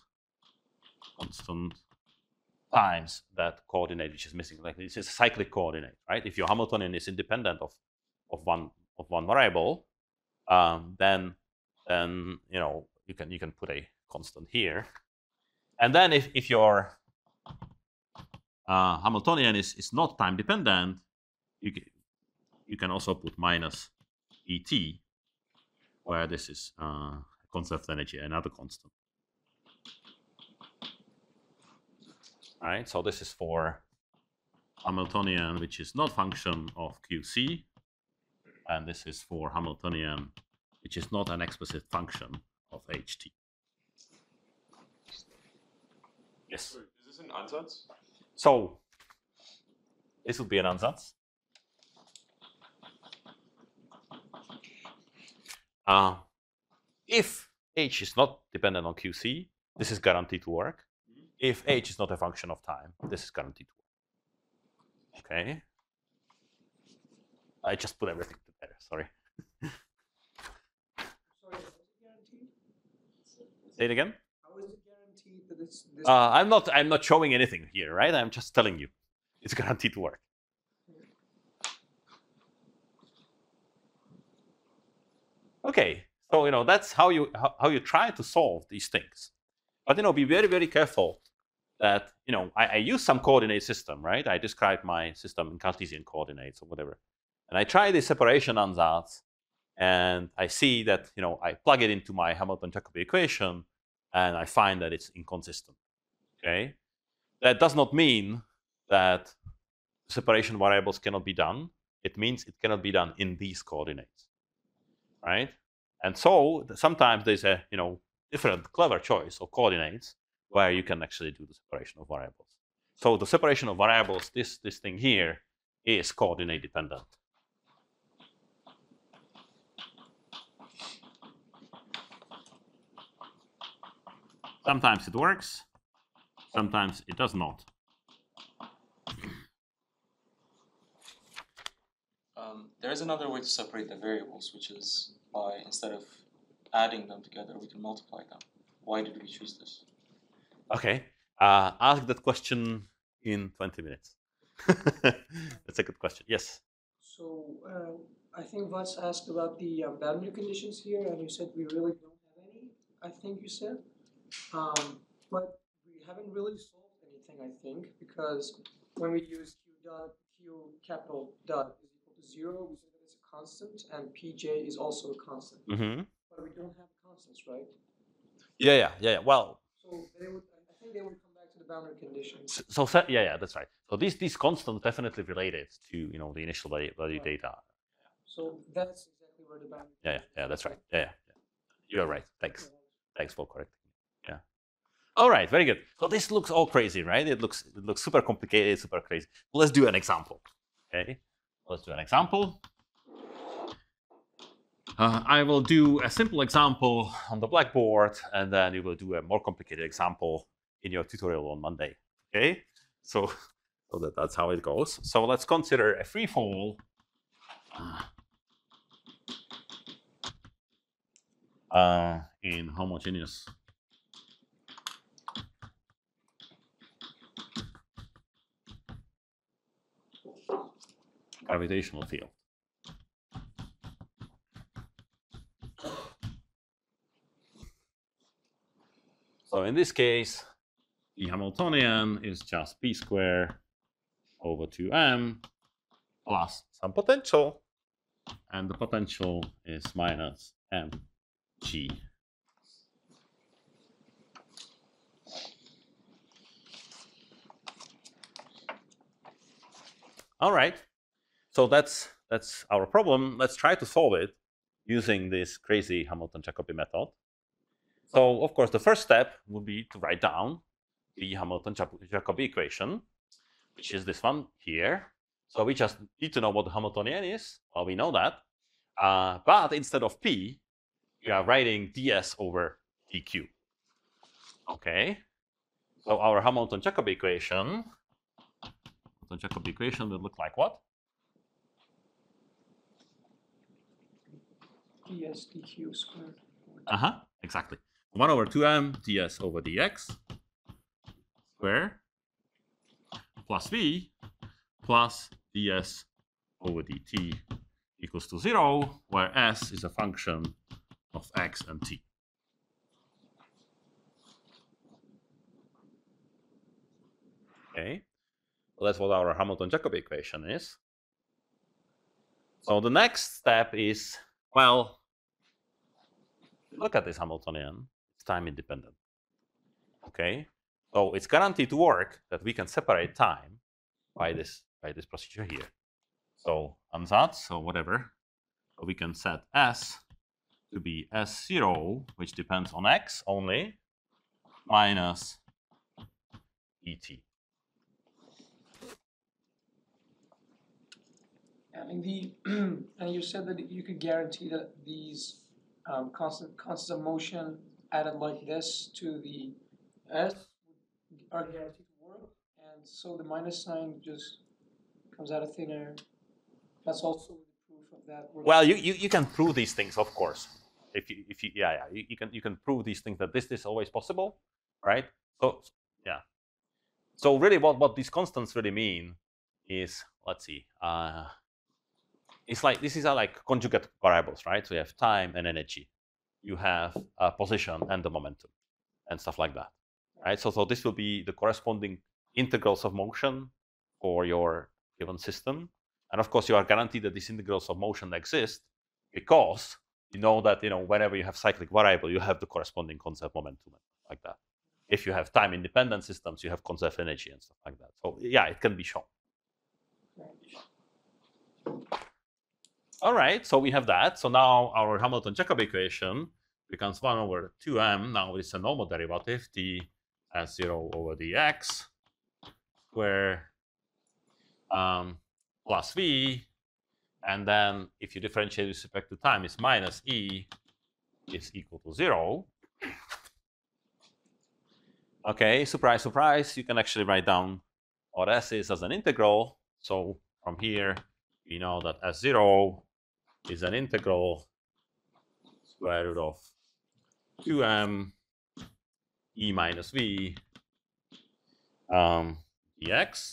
times that coordinate which is missing. Like this is a cyclic coordinate, right? If your Hamiltonian is independent of one variable, then you can put a constant here. And then if your Hamiltonian is not time dependent, you can also put minus ET, where this is conserved energy, another constant. All right, so this is for Hamiltonian, which is not function of QC, and this is for Hamiltonian, which is not an explicit function of HT. Yes?
Is this an ansatz?
So this would be an ansatz. If H is not dependent on QC, this is guaranteed to work. If H is not a function of time, this is guaranteed to work. Okay. I just put everything together, sorry.
Sorry, is it guaranteed?
Say it again?
How is it guaranteed that this
I'm not showing anything here, right? I'm just telling you it's guaranteed to work. Okay, so that's how you try to solve these things. But be very, very careful that I use some coordinate system, right? I describe my system in Cartesian coordinates or whatever, and I try the separation ansatz, and I see that I plug it into my Hamilton-Jacobi equation, and I find that it's inconsistent. Okay, that does not mean that separation variables cannot be done. It means it cannot be done in these coordinates, right? And so sometimes there's a different clever choice of coordinates where you can actually do the separation of variables. So the separation of variables, this thing here, is coordinate dependent. Sometimes it works, sometimes it does not.
There's another way to separate the variables, which is by, instead of adding them together, we can multiply them. Why did we choose this?
Okay, ask that question in 20 minutes. That's a good question. Yes?
So I think Vats asked about the boundary conditions here, and you said we really don't have any. I think you said. But we haven't really solved anything, I think, because when we use q capital dot is equal to 0, we say that it's a constant, and pj is also a constant.
Mm-hmm.
But we don't have constants, right?
Yeah. Well,
So I think they would come back to the boundary conditions.
yeah, that's right. So these constants definitely related to the initial value
Right.
data.
So that's exactly where the boundary.
Yeah, that's right. Yeah. You are right. Thanks for correcting me. Yeah. All right, very good. So this looks all crazy, right? It looks super complicated, super crazy. Let's do an example. Okay. Let's do an example. I will do a simple example on the blackboard, and then you will do a more complicated example in your tutorial on Monday. Okay, so that's how it goes. So let's consider a free fall in homogeneous gravitational field. So in this case, the Hamiltonian is just p squared over 2m plus some potential, and the potential is minus mg. All right, so that's our problem. Let's try to solve it using this crazy Hamilton-Jacobi method. So of course, the first step would be to write down the Hamilton-Jacobi equation, which is this one here. So we just need to know what the Hamiltonian is. Well, we know that. But instead of P, we are writing ds over dq. Okay. So our Hamilton-Jacobi equation would look like what?
ds dq squared.
Exactly. 1 over 2m ds over dx square plus v plus ds over dt equals to 0, where s is a function of x and t. Okay, so that's what our Hamilton-Jacobi equation is. So the next step is, well, look at this Hamiltonian. It's time independent. Okay, so it's guaranteed to work that we can separate time by this procedure here. So ansatz, or whatever, so we can set s to be s0, which depends on x only, minus et.
And and you said that you could guarantee that these constants of motion added like this to the s are guaranteed to work, and so the minus sign just comes out of thin air. That's also the proof of that.
Well, you can prove these things, of course. If you can prove these things, that this is always possible, right? So yeah. So really, what these constants really mean is, let's see, it's like these are like conjugate variables, right? So you have time and energy, you have position and the momentum, and stuff like that, right? So this will be the corresponding integrals of motion for your given system, and of course you are guaranteed that these integrals of motion exist because you know that whenever you have cyclic variable, you have the corresponding conserved momentum, like that. If you have time independent systems, you have conserved energy and stuff like that. So yeah, it can be shown. All right, so we have that. So now our Hamilton-Jacobi equation becomes 1 over 2m. Now it's a normal derivative, d as 0 over dx square plus v. And then if you differentiate with respect to time, it's minus e is equal to 0. Okay, surprise, surprise. You can actually write down what s is as an integral. So from here, we know that s0 is an integral square root of 2m e minus v dx.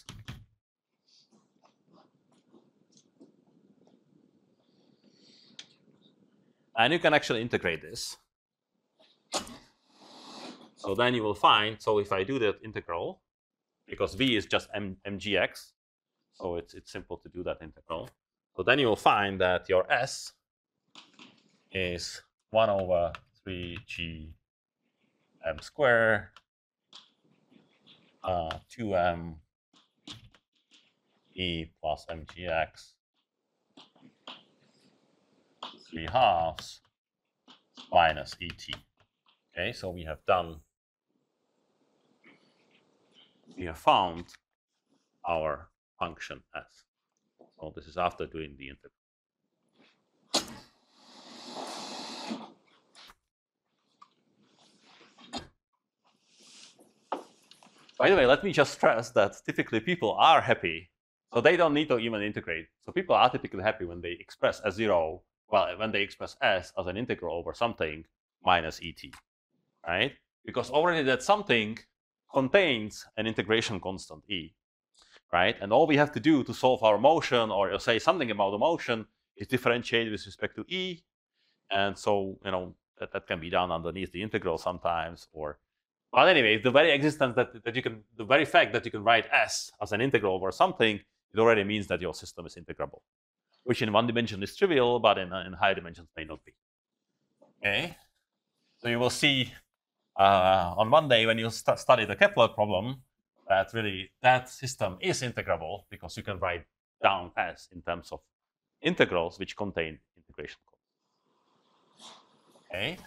And you can actually integrate this. So then you will find, so if I do that integral, because v is just mgx, so it's simple to do that integral. So then you will find that your s is 1 over 3g m squared 2m e plus mgx 3/2 minus et. Okay, so we have found our function s. So this is after doing the integral. By the way, let me just stress that typically people are happy, so they don't need to even integrate. So people are typically happy when they express S0, well, when they express S as an integral over something minus et, right? Because already that something contains an integration constant e, right? And all we have to do to solve our motion or say something about the motion is differentiate with respect to e. And so, you know, that can be done underneath the integral sometimes, or but anyway, the very existence that you can, the very fact that you can write s as an integral over something, it already means that your system is integrable, which in one dimension is trivial, but in higher dimensions may not be. Okay, so you will see on Monday when you study the Kepler problem that really that system is integrable because you can write down s in terms of integrals which contain integration codes. Okay.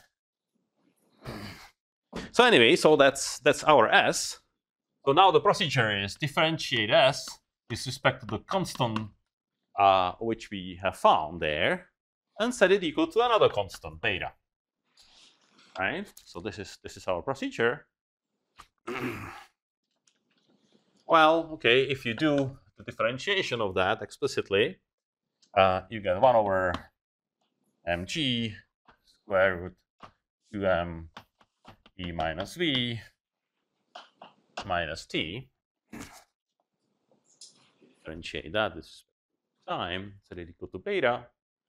So anyway, so that's our s. So now the procedure is differentiate s with respect to the constant which we have found there, and set it equal to another constant beta. Right. So this is our procedure. Well, okay, if you do the differentiation of that explicitly, you get 1 over mg square root 2m e minus v minus t. Differentiate that this time, set it equal to beta.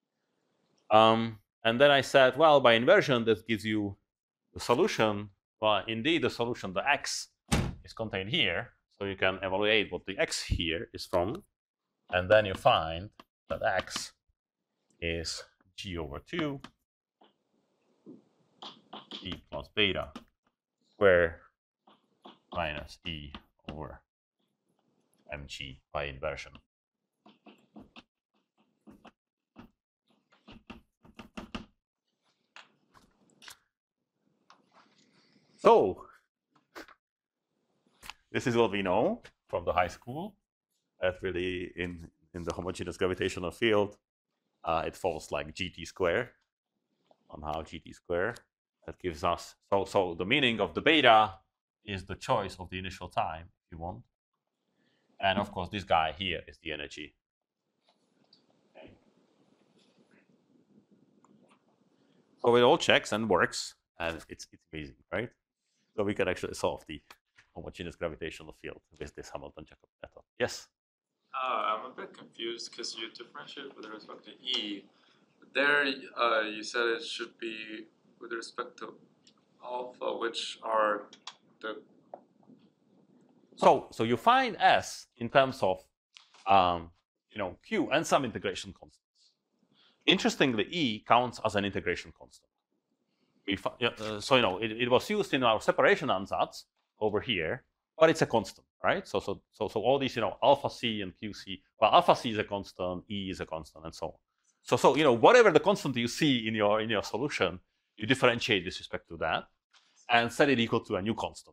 And then I said, well, by inversion, that gives you the solution. Well, indeed, the solution, the x, is contained here. So you can evaluate what the x here is from. And then you find that x is g over 2 e plus beta square minus e over mg by inversion. So this is what we know from the high school, that really in the homogeneous gravitational field, it falls like GT square, somehow GT square. That gives us, so the meaning of the beta is the choice of the initial time, if you want. And of course, this guy here is the energy. Okay. So it all checks and works, and it's amazing, right? So we can actually solve the homogeneous gravitational field with this Hamilton-Jacobi method. Yes?
I'm a bit confused because you differentiate with respect to E. There, you said it should be with respect to alpha, which are the...
So you find S in terms of, Q and some integration constants. Interestingly, E counts as an integration constant. It was used in our separation ansatz over here, but it's a constant, right? So all these, alpha C and QC, well, alpha C is a constant, E is a constant, and so on. So whatever the constant you see in your solution, you differentiate with respect to that and set it equal to a new constant.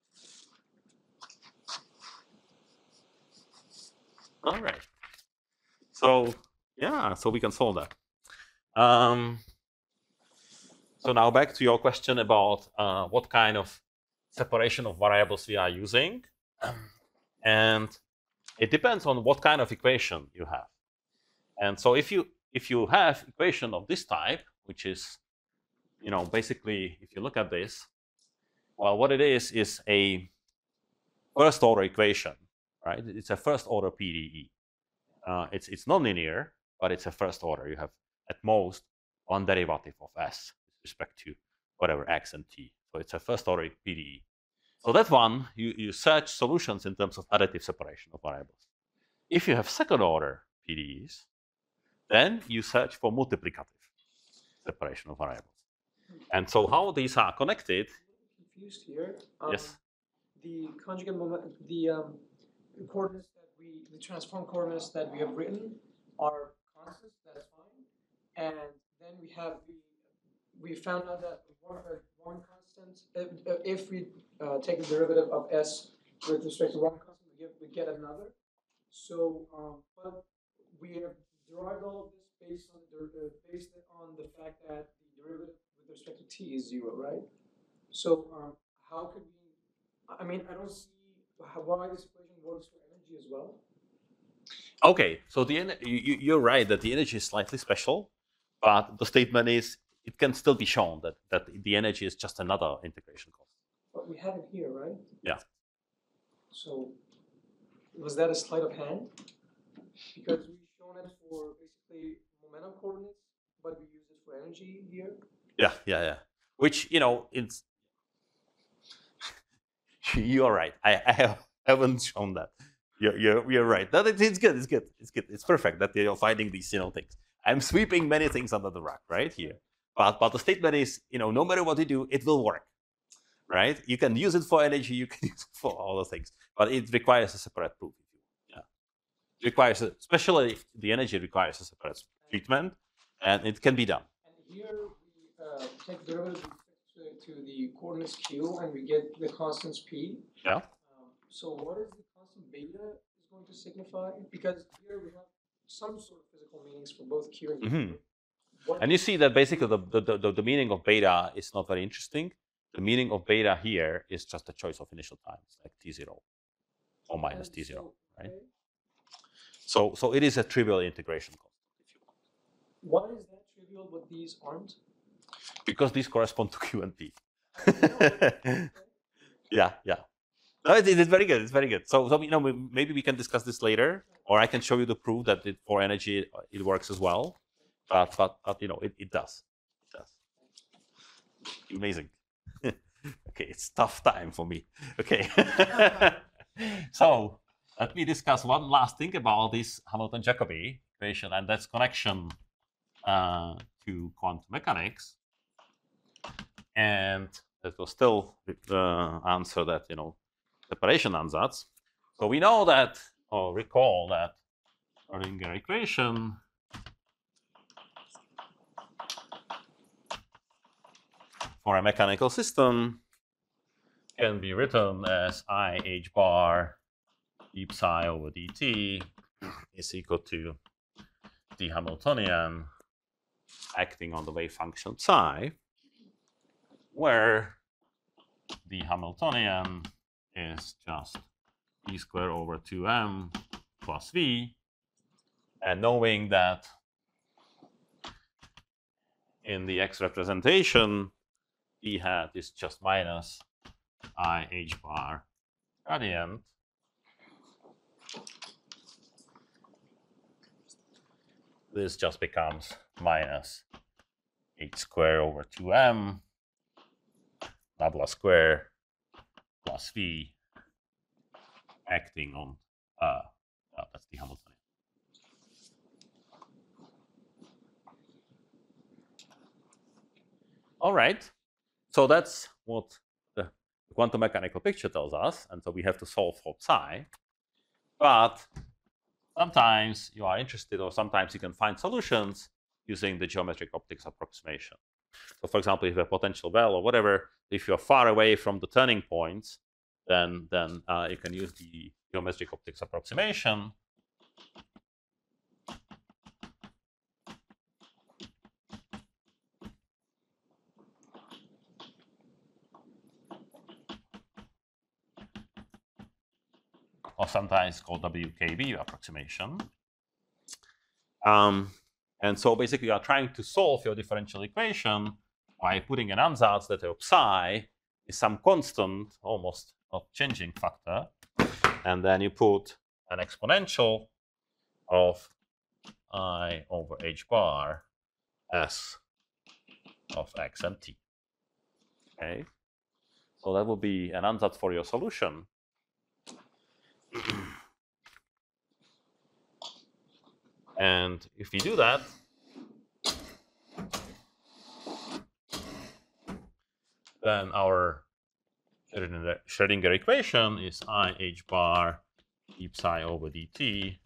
All right. So yeah, so we can solve that. So now back to your question about what kind of separation of variables we are using. And it depends on what kind of equation you have. And so if you have equation of this type, which is, basically, if you look at this, well, what it is a first order equation, right? It's a first order PDE. It's nonlinear, but it's a first order. You have at most one derivative of S with respect to whatever x and t. So it's a first order PDE. So that one, you search solutions in terms of additive separation of variables. If you have second order PDEs, then you search for multiplicative separation of variables. And so how these are connected?
Confused here.
Yes.
The conjugate moment, the coordinates that the transform coordinates that we have written are constants. That's fine. And then we found out that one constant. If we take the derivative of s with respect to one constant, we get another. So, but we have derived all of this based on the fact that the derivative with respect to t is 0, right? So, how could we? I mean, I don't see why this equation works for energy as well.
Okay, so you're right that the energy is slightly special, but the statement is it can still be shown that the energy is just another integration constant.
But we have it here, right?
Yeah.
So, was that a sleight of hand? Because we've shown it for basically momentum coordinates, but we use it for energy here.
Yeah. Which, it's you're right. I haven't shown that. You're right. That it's good. It's perfect that you're finding these things. I'm sweeping many things under the rug right here. But the statement is, no matter what you do, it will work. Right? You can use it for energy, you can use it for all the things, but it requires a separate proof. Yeah. It requires especially the energy requires a separate treatment, and it can be done.
And here we take derivative to the coordinates q, and we get the constants p.
Yeah.
So what is the constant beta is going to signify? Because here we have some sort of physical meanings for both q and p.
And you see that basically the meaning of beta is not very interesting. The meaning of beta here is just a choice of initial times, like t0 or minus t0, right? So it is a trivial integration constant, if you want.
Why is that trivial, but these aren't?
Because these correspond to q and p. Yeah. No, it's very good. It's very good. So maybe we can discuss this later, or I can show you the proof that for energy it works as well. But it does. It does. Amazing. Okay, it's tough time for me. Okay. So let me discuss one last thing about this Hamilton-Jacobi equation and that's connection to quantum mechanics. And that will still answer that, separation ansatz. So we know that, or recall that Schrödinger equation for a mechanical system can be written as I h bar d psi over dt is equal to the Hamiltonian acting on the wave function psi, where the Hamiltonian is just p squared over 2m plus v, and knowing that in the x representation p hat is just minus I h bar gradient, this just becomes minus h squared over 2m nabla square plus v acting on that's the Hamiltonian. All right, so that's what the quantum mechanical picture tells us, and so we have to solve for psi. But sometimes you are interested, or sometimes you can find solutions using the geometric optics approximation. So, for example, if you have a potential well or whatever, if you're far away from the turning points, then you can use the geometric optics approximation. Or sometimes called WKB approximation. And so basically you are trying to solve your differential equation by putting an ansatz that your psi is some constant, almost not changing factor, and then you put an exponential of I over h bar s of x and t. Okay, so that will be an ansatz for your solution. And if we do that, then our Schrödinger equation is I h bar d psi over dt.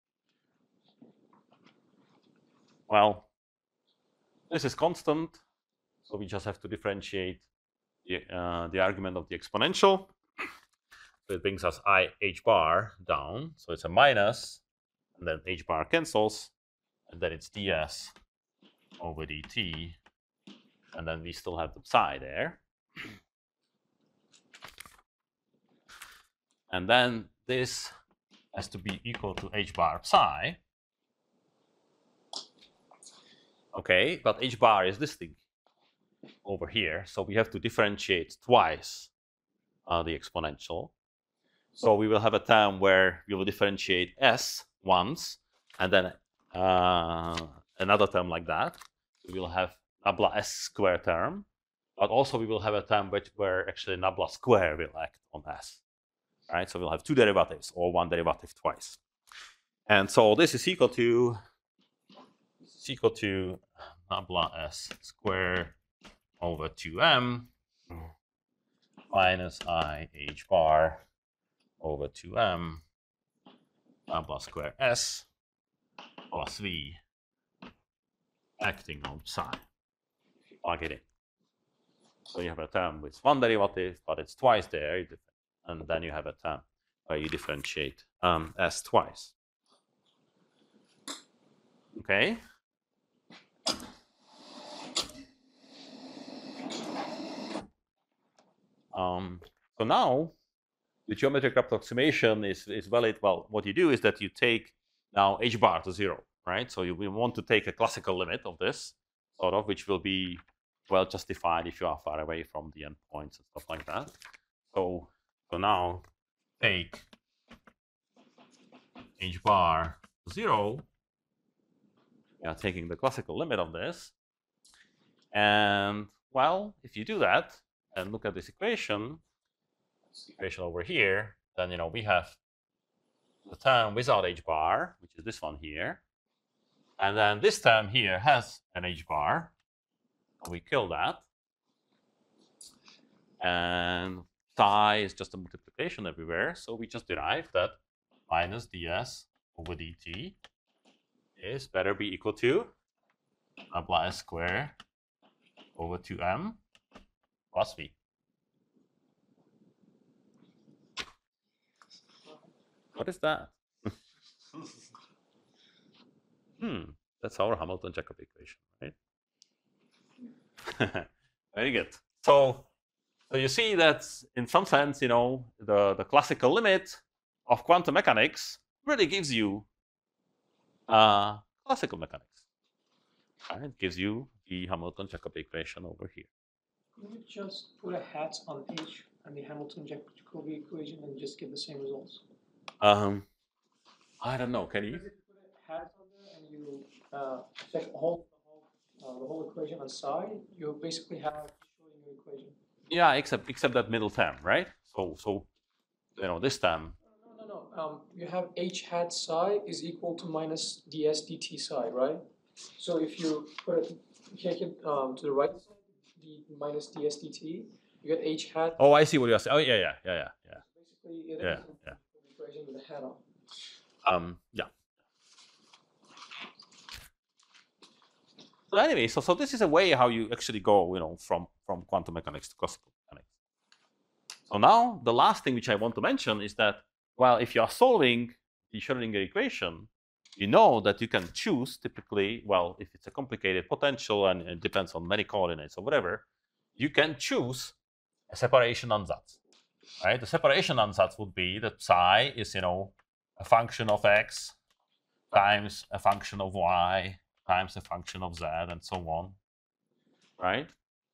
Well, this is constant, so we just have to differentiate the argument of the exponential. So it brings us I h bar down, so it's a minus, and then h bar cancels, and then it's ds over dt, and then we still have the psi there. And then this has to be equal to h bar psi. Okay, but h bar is this thing over here, so we have to differentiate twice the exponential. So we will have a term where we will differentiate s once, and then another term like that. We will have nabla s square term, but also we will have a term where actually nabla square will act on s. Right, so we'll have two derivatives or one derivative twice. And so this is equal to nabla s square over 2m minus I h bar over 2m nabla square s plus v acting on psi. Plug it in. So you have a term with one derivative, but it's twice there. And then you have a term where you differentiate s twice. Okay. So now the geometric approximation is valid. Well, what you do is that you take now h bar to 0, right? So we want to take a classical limit of this, sort of, which will be well justified if you are far away from the endpoints and stuff like that. So now take h bar 0. We are taking the classical limit of this. And well, if you do that and look at this equation over here, then we have the term without h bar, which is this one here. And then this term here has an h bar. We kill that. And psi is just a multiplication everywhere, so we just derive that minus ds over dt is better be equal to nabla s square over 2m plus v. What is that? That's our Hamilton-Jacob equation, right? Very good. So you see that in some sense, the classical limit of quantum mechanics really gives you classical mechanics. Right? It gives you the Hamilton-Jacob equation over here.
Can we just put a hat on H and the Hamilton-Jacob equation and just get the same results?
I don't know. Can you?
If you put a hat on there and you check the whole equation on side, you basically have Schrödinger equation.
Yeah, except that middle term, right? So this term.
No. You have h hat psi is equal to minus ds dt psi, right? So if you take it to the right side, the minus ds dt, you get h hat.
Oh, I see what you're saying. Oh, yeah.
Basically, it is an equation with a hat on.
Yeah. So anyway, so this is a way how you actually go, from quantum mechanics to classical mechanics. So now the last thing which I want to mention is that, well, if you are solving the Schrödinger equation, you know that you can choose typically, well, if it's a complicated potential and it depends on many coordinates or whatever, you can choose a separation ansatz, right? The separation ansatz would be that psi is, a function of x times a function of y times a function of z and so on, right?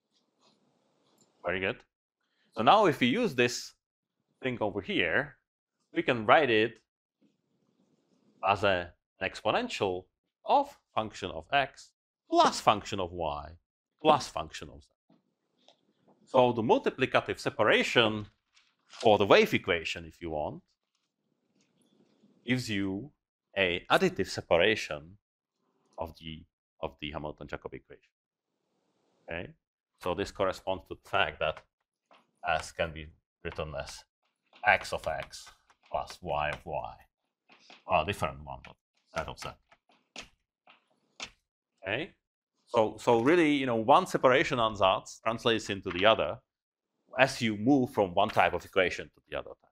Very good. So now if we use this thing over here, we can write it as an exponential of function of x plus function of y plus function of z. So the multiplicative separation for the wave equation, if you want, gives you a additive separation of the Hamilton-Jacobi equation. Okay, so this corresponds to the fact that S can be written as x of x plus y of y. Well, different one, but z of z. Okay, so really, one separation ansatz translates into the other as you move from one type of equation to the other type.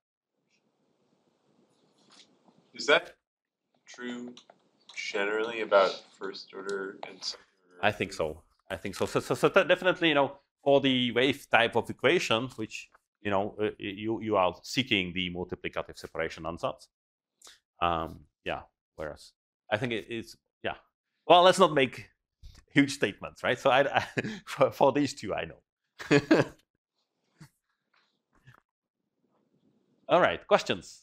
Is that true generally about first order and second order?
I think so. So definitely, for the wave type of equations, which you are seeking the multiplicative separation ansatz. Yeah. Whereas I think it's yeah. Well, let's not make huge statements, right? So for these two, I know. All right. Questions?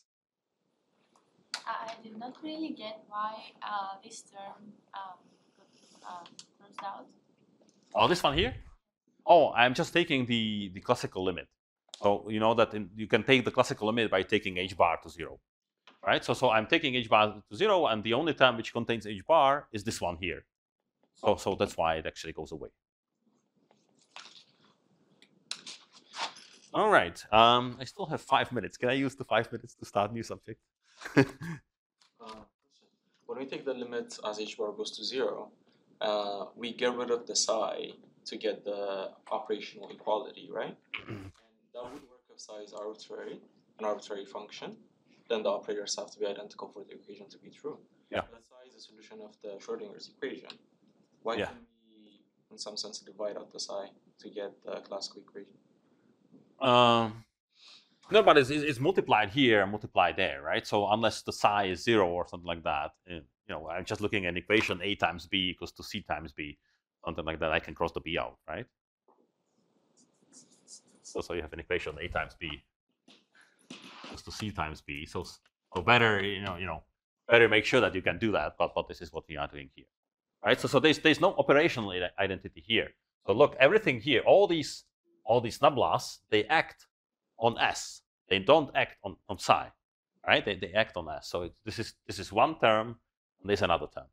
I did not really get why this term got closed out.
Oh, this one here? Oh, I'm just taking the classical limit. So you know that you can take the classical limit by taking h bar to 0, right? So I'm taking h bar to 0, and the only term which contains h bar is this one here. So that's why it actually goes away. All right. I still have 5 minutes. Can I use the 5 minutes to start new subject?
When we take the limit as h bar goes to 0, we get rid of the psi to get the operational equality, right? And that would work if psi is arbitrary, an arbitrary function. Then the operators have to be identical for the equation to be true.
Yeah.
But psi is a solution of the Schrodinger's equation. Why
Yeah.
can we, in some sense, divide out the psi to get the classical equation?
No, but it's multiplied here, multiplied there, right? So unless the psi is 0 or something like that, I'm just looking at an equation a times b equals to c times b, something like that. I can cross the b out, right? So you have an equation a times b equals to c times b. So better, better make sure that you can do that. But this is what we are doing here, right? So there's no operational identity here. So look, everything here, all these nablas, they act on S. They don't act on psi, right? They act on S. So this is one term, and this is another term.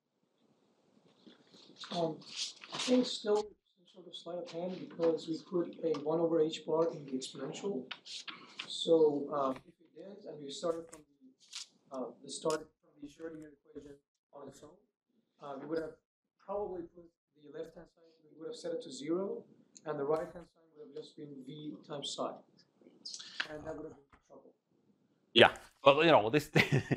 I think still some sort of sleight of hand because we put a 1 over h bar in the exponential. So if we did, and we started from the Schrodinger equation on its own, we would have probably put the left-hand side, we would have set it to 0, and the right-hand side would have just been v times psi. And that would have been trouble.
Yeah, but this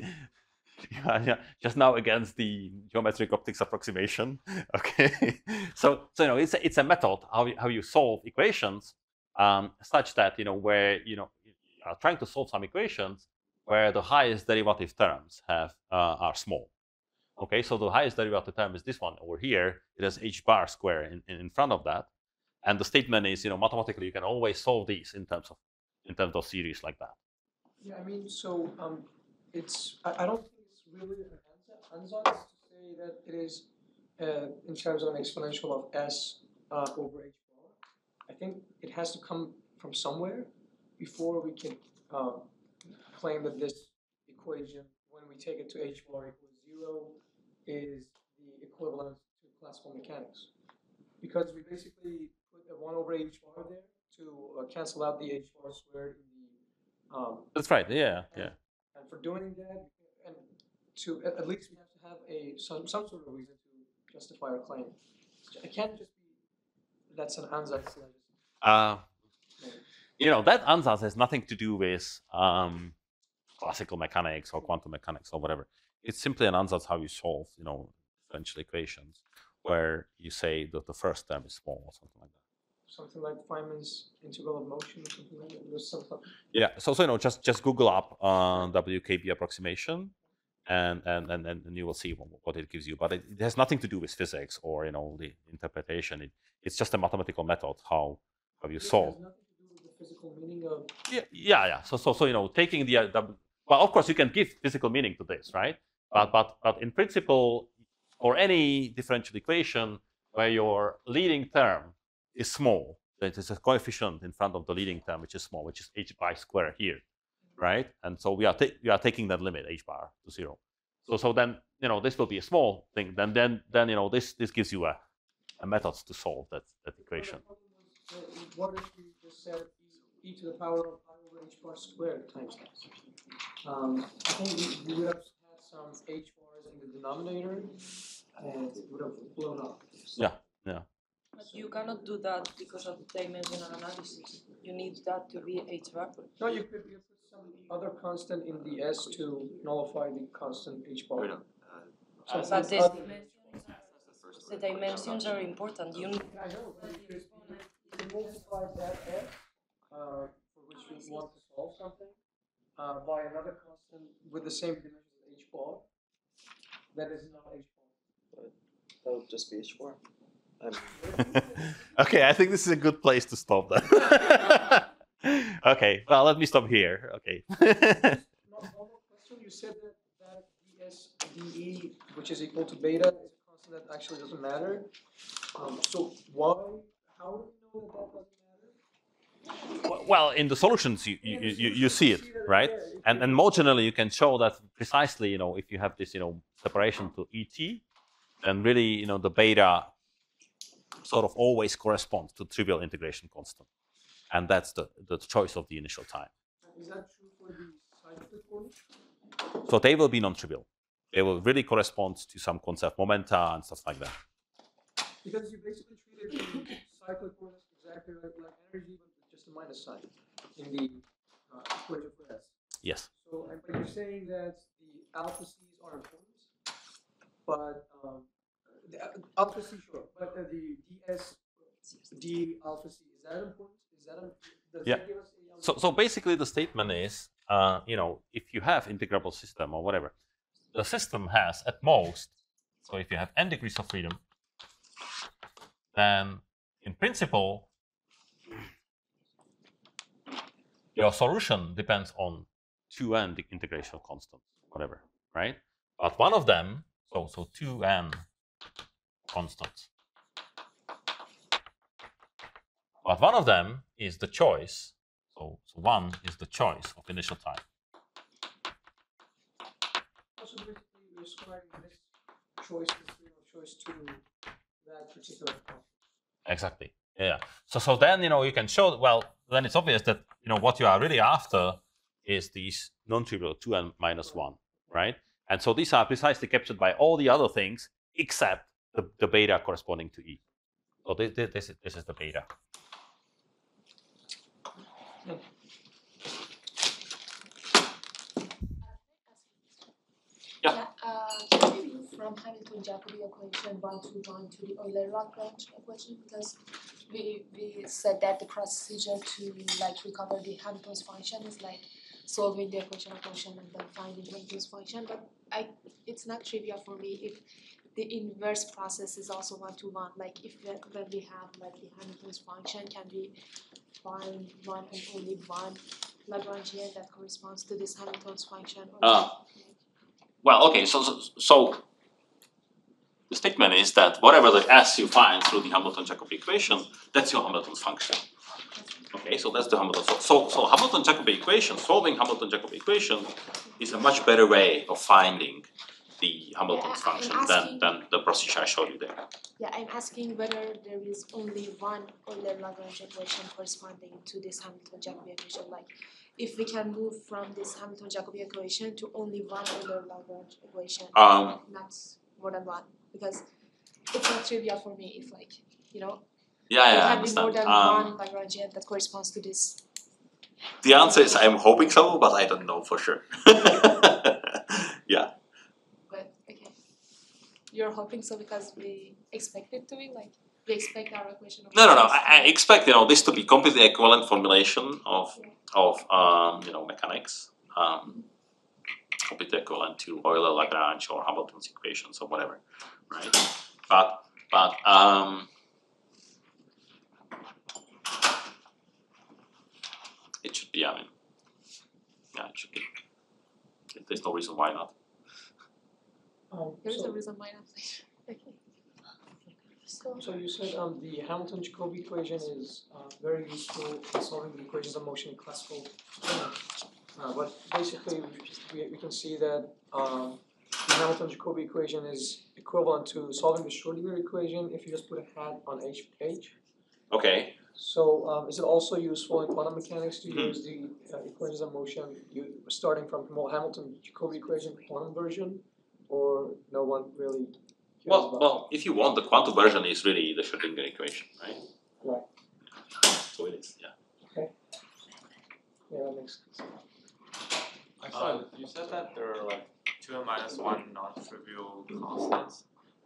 just now against the geometric optics approximation. Okay, so it's a method how you solve equations such that where you are trying to solve some equations where the highest derivative terms are small. Okay, so the highest derivative term is this one over here. It has h bar square in front of that, and the statement is mathematically you can always solve these in terms of series like that.
Yeah, I mean, so I don't think it's really an ansatz to say that it is in terms of an exponential of s over h bar. I think it has to come from somewhere before we can claim that this equation, when we take it to h bar equals 0, is the equivalent to classical mechanics. Because we basically put a 1 over h bar there to cancel out the h bar squared in the
That's right. Yeah.
And for doing that, and to at least we have to have some sort of reason to justify our claim. It can't just be that's an ansatz.
That ansatz has nothing to do with classical mechanics or quantum mechanics or whatever. It's simply an ansatz how you solve differential equations where you say that the first term is small or something like that.
Something like Feynman's integral of motion or something like that. There's something.
Yeah, so just Google up WKB approximation, and you will see what it gives you. But it has nothing to do with physics or the interpretation. It's just a mathematical method how you solve.
It has nothing to do with the physical meaning of.
Yeah. So taking the well, of course you can give physical meaning to this, right? But in principle, for any differential equation where your leading term is small, there's a coefficient in front of the leading term which is small, which is h bar square here, right? And so we are taking that limit h bar to 0. So then this will be a small thing. Then this gives you a method to solve that equation.
What if we just said e to the power of I over h bar squared times x? I think we would have had some h bars in the denominator, and it would have blown up.
Yeah.
But you cannot do that because of dimensional analysis. You need that to be h bar.
No, you put some other constant in the S to nullify the constant h bar.
But the dimensions are important. You
I know, but because you multiply that S, for which we want to solve something, by another constant with the same dimension as h bar, that is not h bar.
That would just be h bar.
Okay, I think this is a good place to stop that. Okay, well, let me stop here. Okay.
One more question. You said that ds dE, which is equal to beta, is a constant that actually doesn't matter. So how do we know that doesn't matter?
Well, in the solutions, you see it, right? And more generally, you can show that precisely, if you have this, separation to ET, then really, the beta sort of always corresponds to trivial integration constant. And that's the choice of the initial time.
Is that true for the cyclic ones?
So they will be non-trivial. They will really correspond to some concept momenta and stuff like that.
Because you basically treated the cyclic ones exactly like energy, but with just a minus sign in the equation for S.
Yes.
So, but you're saying that the alpha C's are important, but the alpha C, sure, but the ds d alpha C, is that important? Does that give us a,
So basically the statement is, if you have integrable system or whatever, the system has at most, so if you have n degrees of freedom, then in principle, your solution depends on 2n the integration constants, whatever, right? But one of them, so 2n constants. But one of them is the choice. So one is the choice of initial time.
also basically you're ascribing this choice to that particular constant.
Exactly. Yeah. So then you can show, well, then it's obvious that what you are really after is these non-trivial 2n minus 1, right? And so these are precisely captured by all the other things except the beta corresponding to E. So this is the beta. Yeah.
Can we move from Hamilton-Jacobi equation 1 to 1 to the Euler-Lagrange equation? Because we said that the procedure to recover the Hamilton's function is solving the equation of motion and then finding Hamilton's function. But it's not trivial for me if the inverse process is also 1 to 1. Like when we have the Hamilton's function, can we find one and only one Lagrangian that corresponds to this Hamilton's function?
Well, okay, so the statement is that whatever the S you find through the Hamilton-Jacobi equation, that's your Hamilton's function. Okay, so that's the Hamilton. So Hamilton-Jacobi equation, solving Hamilton-Jacobi equation is a much better way of finding the Hamilton's function than the procedure I showed you there.
Yeah, I'm asking whether there is only one Euler-Lagrange equation corresponding to this Hamilton-Jacobi equation. Like, if we can move from this Hamilton-Jacobi equation to only one Euler-Lagrange equation, not more than one, because it's not trivial for me if having more than one Lagrangian that corresponds to this.
The answer is I'm hoping so, but I don't know for sure. Yeah.
But okay, you're hoping so because we expect it to be we expect our equation.
No. I expect this to be completely equivalent formulation of mechanics, completely equivalent to Euler-Lagrange or Hamilton's equations or whatever, right? But it should be. It should be. There's no reason why not.
There's a reason why not. Okay.
So you said the Hamilton-Jacobi equation is very useful in solving the equations of motion in classical terms. But basically, we can see that the Hamilton-Jacobi equation is equivalent to solving the Schrodinger equation if you just put a hat on H.
Okay.
So is it also useful in quantum mechanics to use the equations of motion starting from Hamilton-Jacobi equation quantum version, or no one really cares about
Well, if you want, the quantum version is really the Schrodinger equation, right?
Right.
So it is, yeah.
Yeah, that makes sense.
You said that there are like 2n minus 1 non-trivial constants.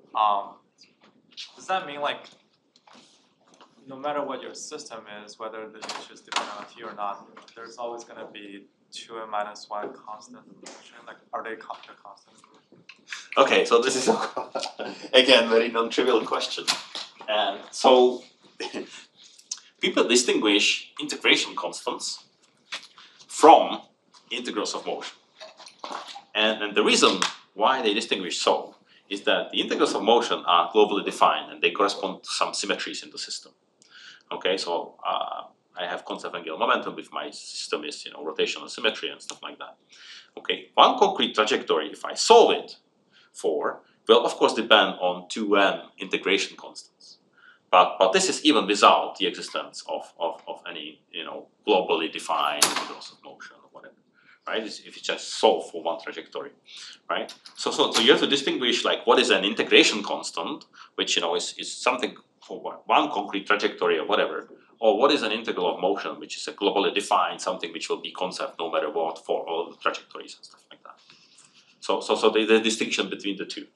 Does that mean like no matter what your system is, whether the H is dependent on T or not, there's always going to be 2n minus 1 constant in motion? Like, are they constant?
Okay, so this is again very non-trivial question. And so people distinguish integration constants from integrals of motion. And the reason why they distinguish so is that the integrals of motion are globally defined and they correspond to some symmetries in the system. Okay, so I have constant angular momentum if my system is rotational symmetry and stuff like that. Okay, one concrete trajectory, if I solve it for, will of course depend on 2n integration constants. But this is even without the existence of any globally defined integrals of motion or whatever. Right? If you just solve for one trajectory, right? So you have to distinguish like what is an integration constant, which is something for one concrete trajectory or whatever, or what is an integral of motion, which is a globally defined something which will be constant no matter what for all the trajectories and stuff like that. So the distinction between the two.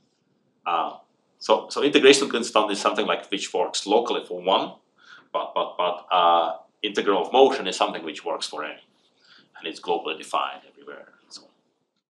So integration constant is something like which works locally for one, but integral of motion is something which works for any. And it's globally defined everywhere, and so